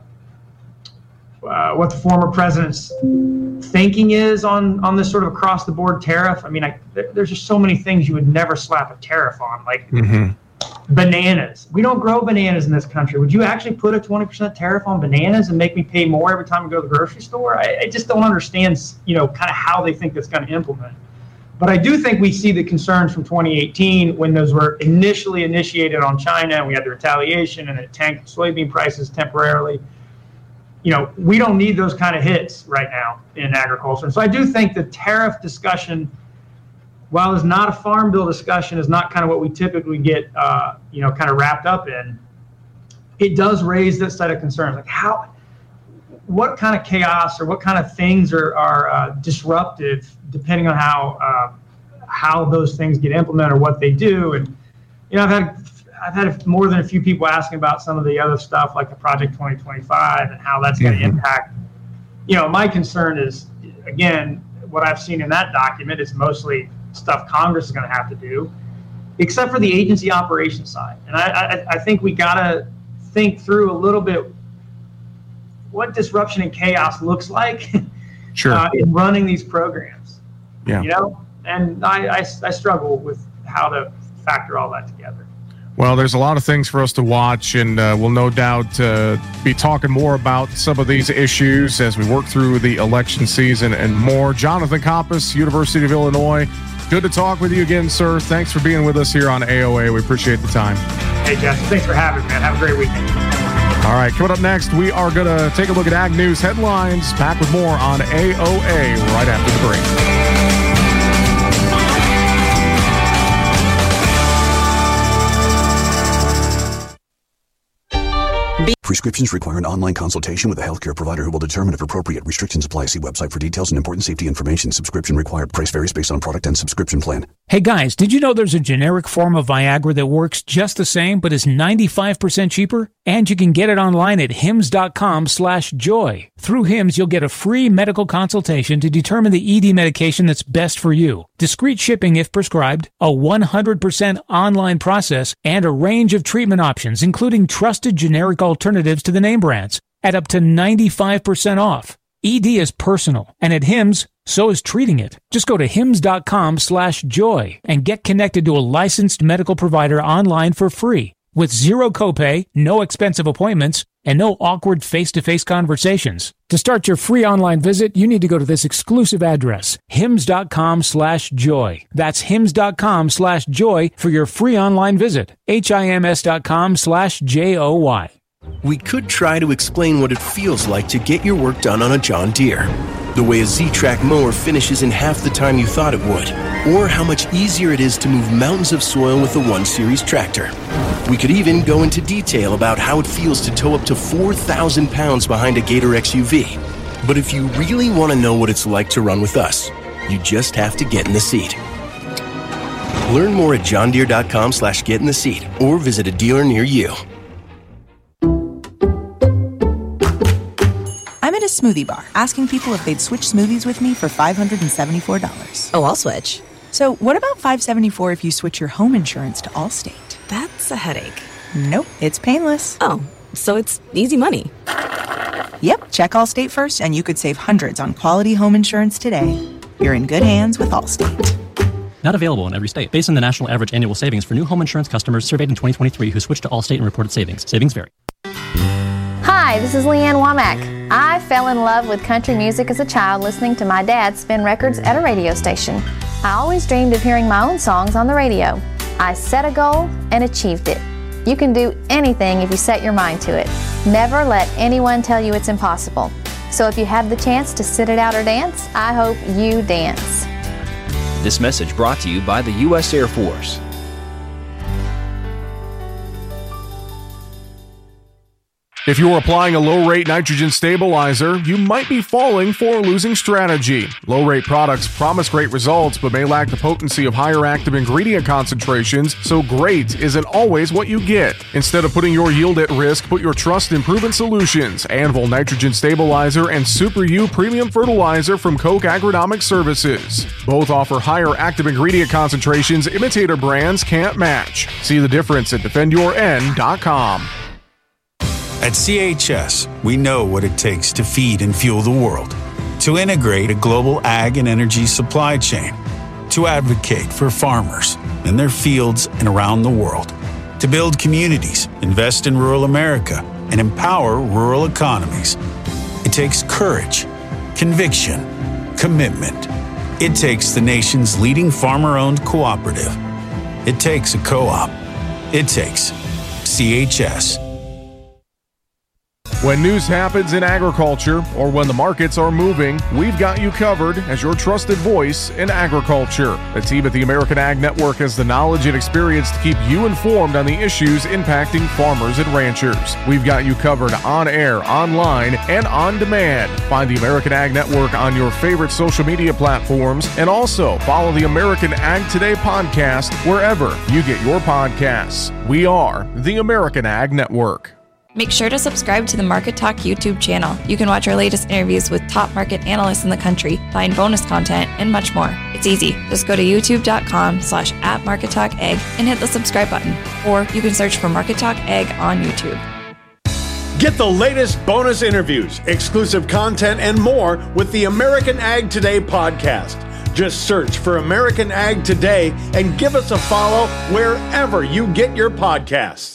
uh, what the former president's thinking is on, on this sort of across-the-board tariff. I mean, I, there, there's just so many things you would never slap a tariff on. Like, mm-hmm. bananas. We don't grow bananas in this country. Would you actually put a twenty percent tariff on bananas and make me pay more every time I go to the grocery store? I, I just don't understand, you know, kind of how they think that's going to implement. But I do think we see the concerns from twenty eighteen when those were initially initiated on China and we had the retaliation and it tanked soybean prices temporarily. You know, we don't need those kind of hits right now in agriculture. And so I do think the tariff discussion, while it's not a farm bill discussion, is not kind of what we typically get, uh, you know, kind of wrapped up in. It does raise this set of concerns, like how, what kind of chaos or what kind of things are are uh, disruptive, depending on how uh, how those things get implemented or what they do. And you know, I've had I've had more than a few people asking about some of the other stuff, like the Project twenty twenty-five and how that's going to Mm-hmm. impact. You know, my concern is, again, what I've seen in that document is mostly stuff Congress is going to have to do, except for the agency operations side. And I, I, I think we got to think through a little bit what disruption and chaos looks like Sure. uh, in running these programs. Yeah. You know, and I, I, I struggle with how to factor all that together. Well, there's a lot of things for us to watch, and uh, we'll no doubt uh, be talking more about some of these issues as we work through the election season and more. Jonathan Kompas, University of Illinois, good to talk with you again, sir. Thanks for being with us here on A O A. We appreciate the time. Hey, Jesse, thanks for having me, man. Have a great weekend. All right, coming up next, we are going to take a look at Ag News headlines. Back with more on A O A right after the break. Prescriptions require an online consultation with a healthcare provider who will determine if appropriate. Restrictions apply. See website for details and important safety information. Subscription required. Price varies based on product and subscription plan. Hey guys, did you know there's a generic form of Viagra that works just the same but is ninety-five percent cheaper? And you can get it online at hims.com slash joy. Through Hims, you'll get a free medical consultation to determine the E D medication that's best for you. Discreet shipping if prescribed, a one hundred percent online process, and a range of treatment options, including trusted generic alternatives to the name brands, at up to ninety-five percent off. E D is personal, and at Hims, so is treating it. Just go to hims.com slash joy and get connected to a licensed medical provider online for free, with zero copay, no expensive appointments, and no awkward face-to-face conversations. To start your free online visit, you need to go to this exclusive address, hims.com slash joy. That's hims.com slash joy for your free online visit. H-I-M-S.com slash J-O-Y. We could try to explain what it feels like to get your work done on a John Deere. The way a Z-Track mower finishes in half the time you thought it would. Or how much easier it is to move mountains of soil with the one series tractor. We could even go into detail about how it feels to tow up to four thousand pounds behind a Gator X U V. But if you really want to know what it's like to run with us, you just have to get in the seat. Learn more at johndeere.com slash get in the seat or visit a dealer near you. I'm at a smoothie bar asking people if they'd switch smoothies with me for five hundred seventy-four dollars. Oh, I'll switch. So what about five hundred seventy-four dollars if you switch your home insurance to Allstate? That's a headache. Nope, it's painless. Oh, so it's easy money. Yep, check Allstate first and you could save hundreds on quality home insurance today. You're in good hands with Allstate. Not available in every state. Based on the national average annual savings for new home insurance customers surveyed in twenty twenty-three who switched to Allstate and reported savings. Savings vary. Hi, this is Leanne Womack. I fell in love with country music as a child listening to my dad spin records at a radio station. I always dreamed of hearing my own songs on the radio. I set a goal and achieved it. You can do anything if you set your mind to it. Never let anyone tell you it's impossible. So if you have the chance to sit it out or dance, I hope you dance. This message brought to you by the U S Air Force. If you're applying a low-rate nitrogen stabilizer, you might be falling for a losing strategy. Low-rate products promise great results, but may lack the potency of higher active ingredient concentrations, so great isn't always what you get. Instead of putting your yield at risk, put your trust in proven solutions. Anvil Nitrogen Stabilizer and Super U Premium Fertilizer from Koch Agronomic Services. Both offer higher active ingredient concentrations imitator brands can't match. See the difference at defend your n dot com. At C H S, we know what it takes to feed and fuel the world, to integrate a global ag and energy supply chain, to advocate for farmers in their fields and around the world, to build communities, invest in rural America, and empower rural economies. It takes courage, conviction, commitment. It takes the nation's leading farmer-owned cooperative. It takes a co-op. It takes C H S. When news happens in agriculture or when the markets are moving, we've got you covered as your trusted voice in agriculture. The team at the American Ag Network has the knowledge and experience to keep you informed on the issues impacting farmers and ranchers. We've got you covered on air, online, and on demand. Find the American Ag Network on your favorite social media platforms, and also follow the American Ag Today podcast wherever you get your podcasts. We are the American Ag Network. Make sure to subscribe to the Market Talk YouTube channel. You can watch our latest interviews with top market analysts in the country, find bonus content, and much more. It's easy. Just go to youtube.com slash at Market Talk Ag and hit the subscribe button. Or you can search for Market Talk Ag on YouTube. Get the latest bonus interviews, exclusive content, and more with the American Ag Today podcast. Just search for American Ag Today and give us a follow wherever you get your podcasts.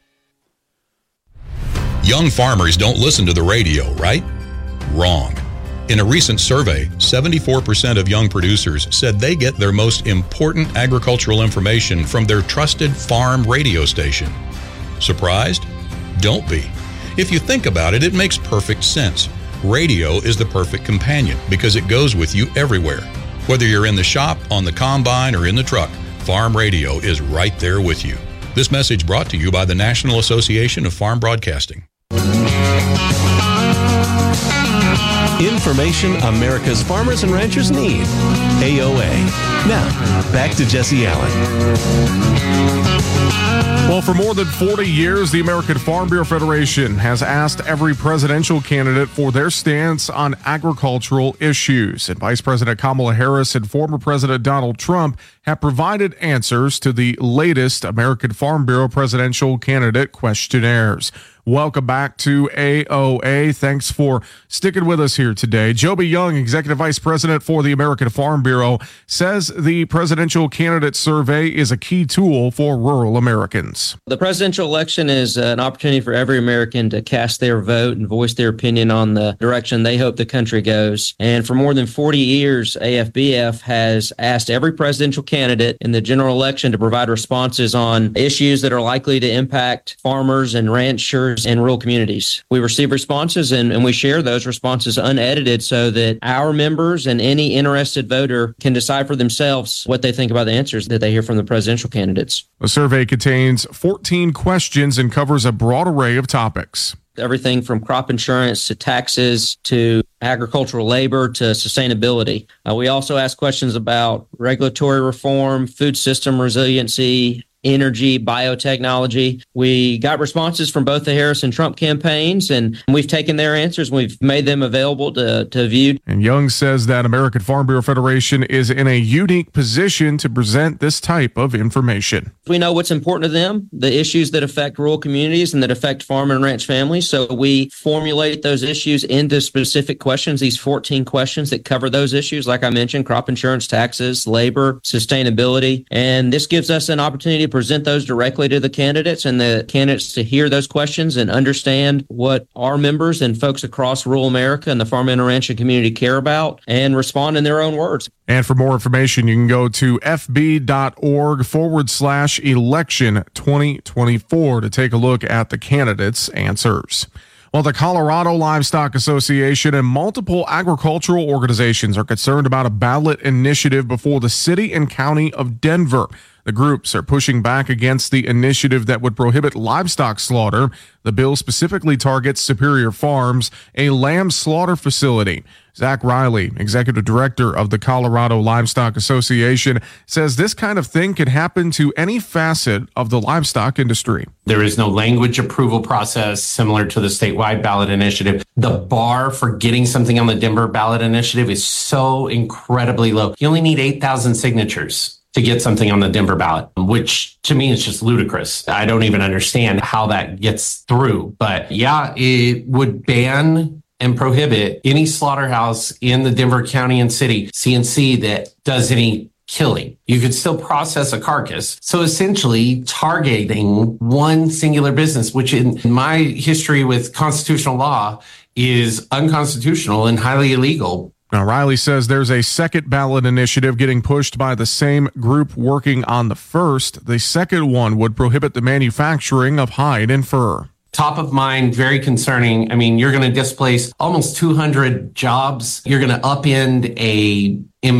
Young farmers don't listen to the radio, right? Wrong. In a recent survey, seventy-four percent of young producers said they get their most important agricultural information from their trusted farm radio station. Surprised? Don't be. If you think about it, it makes perfect sense. Radio is the perfect companion because it goes with you everywhere. Whether you're in the shop, on the combine, or in the truck, farm radio is right there with you. This message brought to you by the National Association of Farm Broadcasting. Information America's farmers and ranchers need. A O A. Now, back to Jesse Allen. Well, for more than forty years, the American Farm Bureau Federation has asked every presidential candidate for their stance on agricultural issues. And Vice President Kamala Harris and former President Donald Trump have provided answers to the latest American Farm Bureau presidential candidate questionnaires. Welcome back to A O A. Thanks for sticking with us here today. Joby Young, Executive Vice President for the American Farm Bureau, says the presidential candidate survey is a key tool for rural Americans. The presidential election is an opportunity for every American to cast their vote and voice their opinion on the direction they hope the country goes. And for more than forty years, A F B F has asked every presidential candidate in the general election to provide responses on issues that are likely to impact farmers and ranchers in rural communities. We receive responses and, and we share those responses unedited so that our members and any interested voter can decide for themselves what they think about the answers that they hear from the presidential candidates. The survey contains fourteen questions and covers a broad array of topics. Everything from crop insurance to taxes to agricultural labor to sustainability. Uh, we also ask questions about regulatory reform, food system resiliency, energy, biotechnology. We got responses from both the Harris and Trump campaigns, and we've taken their answers and we've made them available to, to view. And Young says that American Farm Bureau Federation is in a unique position to present this type of information. We know what's important to them, the issues that affect rural communities and that affect farm and ranch families. So we formulate those issues into specific questions, these fourteen questions that cover those issues. Like I mentioned, crop insurance, taxes, labor, sustainability. And this gives us an opportunity to present those directly to the candidates and the candidates to hear those questions and understand what our members and folks across rural America and the farm and ranching community care about and respond in their own words. And for more information, you can go to fb.org forward slash election 2024 to take a look at the candidates' answers. Well, the Colorado Livestock Association and multiple agricultural organizations are concerned about a ballot initiative before the city and county of Denver. The groups are pushing back against the initiative that would prohibit livestock slaughter. The bill specifically targets Superior Farms, a lamb slaughter facility. Zach Riley, executive director of the Colorado Livestock Association, says this kind of thing could happen to any facet of the livestock industry. There is no language approval process similar to the statewide ballot initiative. The bar for getting something on the Denver ballot initiative is so incredibly low. You only need eight thousand signatures to get something on the Denver ballot, which to me is just ludicrous. I don't even understand how that gets through. But yeah, it would ban and prohibit any slaughterhouse in the Denver County and City, C N C, that does any killing. You could still process a carcass. So essentially targeting one singular business, which in my history with constitutional law is unconstitutional and highly illegal. Now, Riley says there's a second ballot initiative getting pushed by the same group working on the first. The second one would prohibit the manufacturing of hide and fur. Top of mind, very concerning. I mean, you're going to displace almost two hundred jobs. You're going to upend a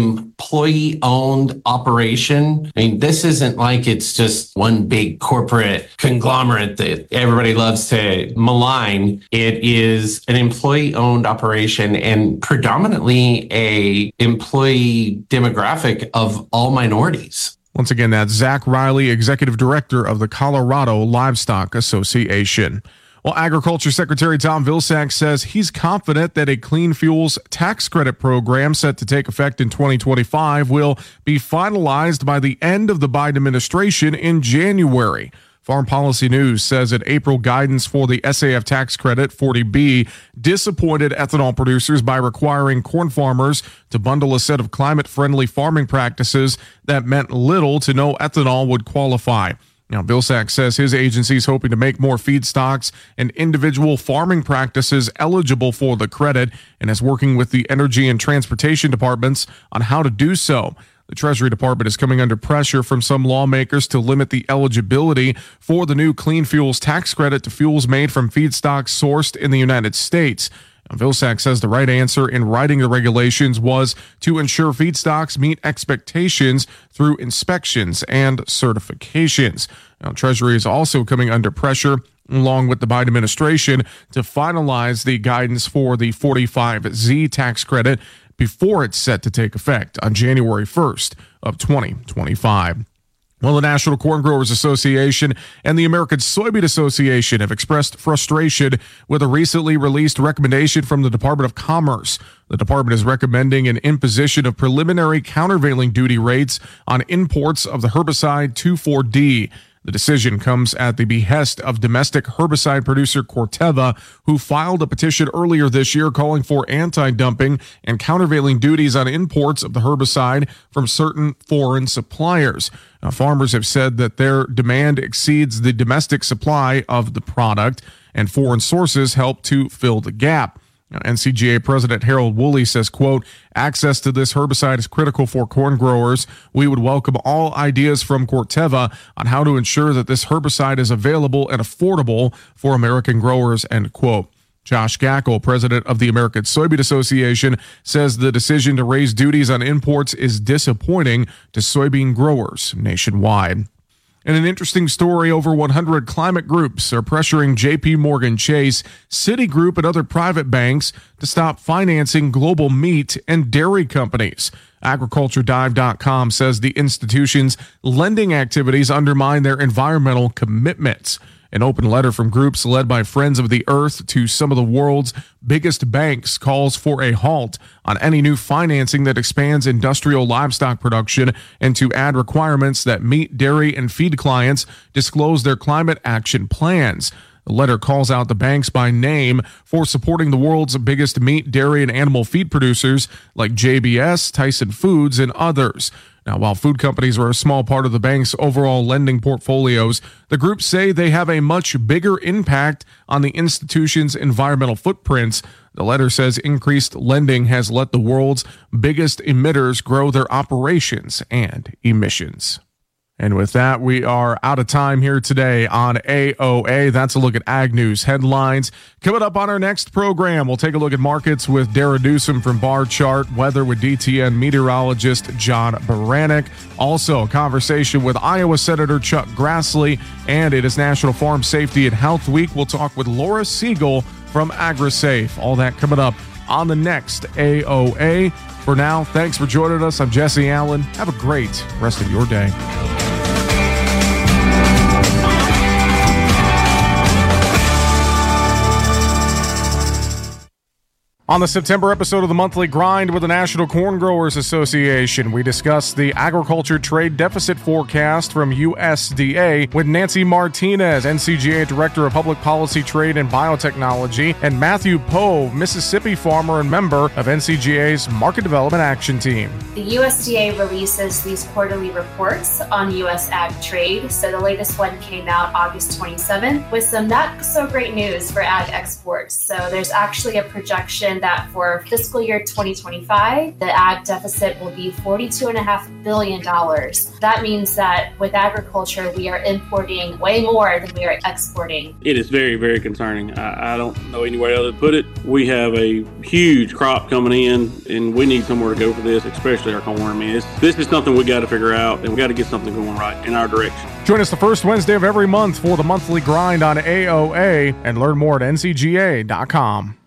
employee-owned operation. I mean, this isn't like it's just one big corporate conglomerate that everybody loves to malign. It is an employee-owned operation and predominantly a employee demographic of all minorities. Once again, that's Zach Riley, Executive Director of the Colorado Livestock Association. Well, Agriculture Secretary Tom Vilsack says he's confident that a clean fuels tax credit program set to take effect in twenty twenty-five will be finalized by the end of the Biden administration in January. Farm Policy News says that April guidance for the S A F tax credit forty B disappointed ethanol producers by requiring corn farmers to bundle a set of climate-friendly farming practices that meant little to no ethanol would qualify. Now, Vilsack says his agency is hoping to make more feedstocks and individual farming practices eligible for the credit and is working with the Energy and Transportation departments on how to do so. The Treasury Department is coming under pressure from some lawmakers to limit the eligibility for the new clean fuels tax credit to fuels made from feedstocks sourced in the United States. Now, Vilsack says the right answer in writing the regulations was to ensure feedstocks meet expectations through inspections and certifications. Now, Treasury is also coming under pressure along with the Biden administration to finalize the guidance for the forty-five Z tax credit before it's set to take effect on January first of twenty twenty-five. Well, the National Corn Growers Association and the American Soybean Association have expressed frustration with a recently released recommendation from the Department of Commerce. The department is recommending an imposition of preliminary countervailing duty rates on imports of the herbicide two four D. The decision comes at the behest of domestic herbicide producer Corteva, who filed a petition earlier this year calling for anti-dumping and countervailing duties on imports of the herbicide from certain foreign suppliers. Now, farmers have said that their demand exceeds the domestic supply of the product, and foreign sources help to fill the gap. Now, N C G A President Harold Woolley says, quote, access to this herbicide is critical for corn growers. We would welcome all ideas from Corteva on how to ensure that this herbicide is available and affordable for American growers, end quote. Josh Gackel, president of the American Soybean Association, says the decision to raise duties on imports is disappointing to soybean growers nationwide. In an interesting story, over one hundred climate groups are pressuring J P Morgan Chase, Citigroup, and other private banks to stop financing global meat and dairy companies. Agriculture Dive dot com says the institution's lending activities undermine their environmental commitments. An open letter from groups led by Friends of the Earth to some of the world's biggest banks calls for a halt on any new financing that expands industrial livestock production and to add requirements that meat, dairy, and feed clients disclose their climate action plans. The letter calls out the banks by name for supporting the world's biggest meat, dairy, and animal feed producers like J B S, Tyson Foods, and others. Now, while food companies are a small part of the bank's overall lending portfolios, the groups say they have a much bigger impact on the institution's environmental footprints. The letter says increased lending has let the world's biggest emitters grow their operations and emissions. And with that, we are out of time here today on A O A. That's a look at Ag News headlines. Coming up on our next program, we'll take a look at markets with Dara Dusum from Bar Chart, weather with D T N meteorologist John Baranek. Also, a conversation with Iowa Senator Chuck Grassley, and it is National Farm Safety and Health Week. We'll talk with Laura Siegel from AgriSafe. All that coming up on the next A O A. For now, thanks for joining us. I'm Jesse Allen. Have a great rest of your day. On the September episode of the Monthly Grind with the National Corn Growers Association, we discuss the agriculture trade deficit forecast from U S D A with Nancy Martinez, N C G A Director of Public Policy, Trade, and Biotechnology, and Matthew Poe, Mississippi farmer and member of N C G A's Market Development Action Team. The U S D A releases these quarterly reports on U S ag trade. So the latest one came out August twenty-seventh with some not so great news for ag exports. So there's actually a projection that for fiscal year twenty twenty-five, the ag deficit will be forty-two point five billion dollars. That means that with agriculture, we are importing way more than we are exporting. It is very, very concerning. I, I don't know any way else to put it. We have a huge crop coming in, and we need somewhere to go for this, especially our corn. I mean, it's, this is something we got to figure out, and we got to get something going right in our direction. Join us the first Wednesday of every month for the Monthly Grind on A O A, and learn more at N C G A dot com.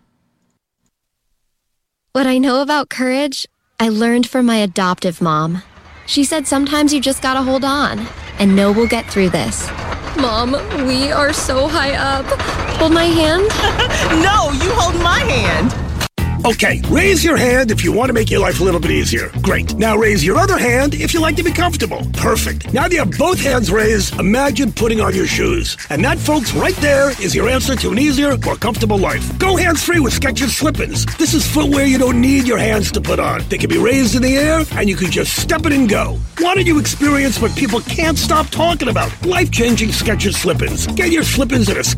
What I know about courage, I learned from my adoptive mom. She said sometimes you just gotta hold on and know we'll get through this. Mom, we are so high up. Hold my hand? No, you hold my hand. Okay, raise your hand if you want to make your life a little bit easier. Great. Now raise your other hand if you like to be comfortable. Perfect. Now that you have both hands raised, imagine putting on your shoes. And that, folks, right there is your answer to an easier, more comfortable life. Go hands-free with Skechers Slip-ins. This is footwear you don't need your hands to put on. They can be raised in the air, and you can just step it and go. Why don't you experience what people can't stop talking about? Life-changing Skechers Slip-ins. Get your slip-ins at a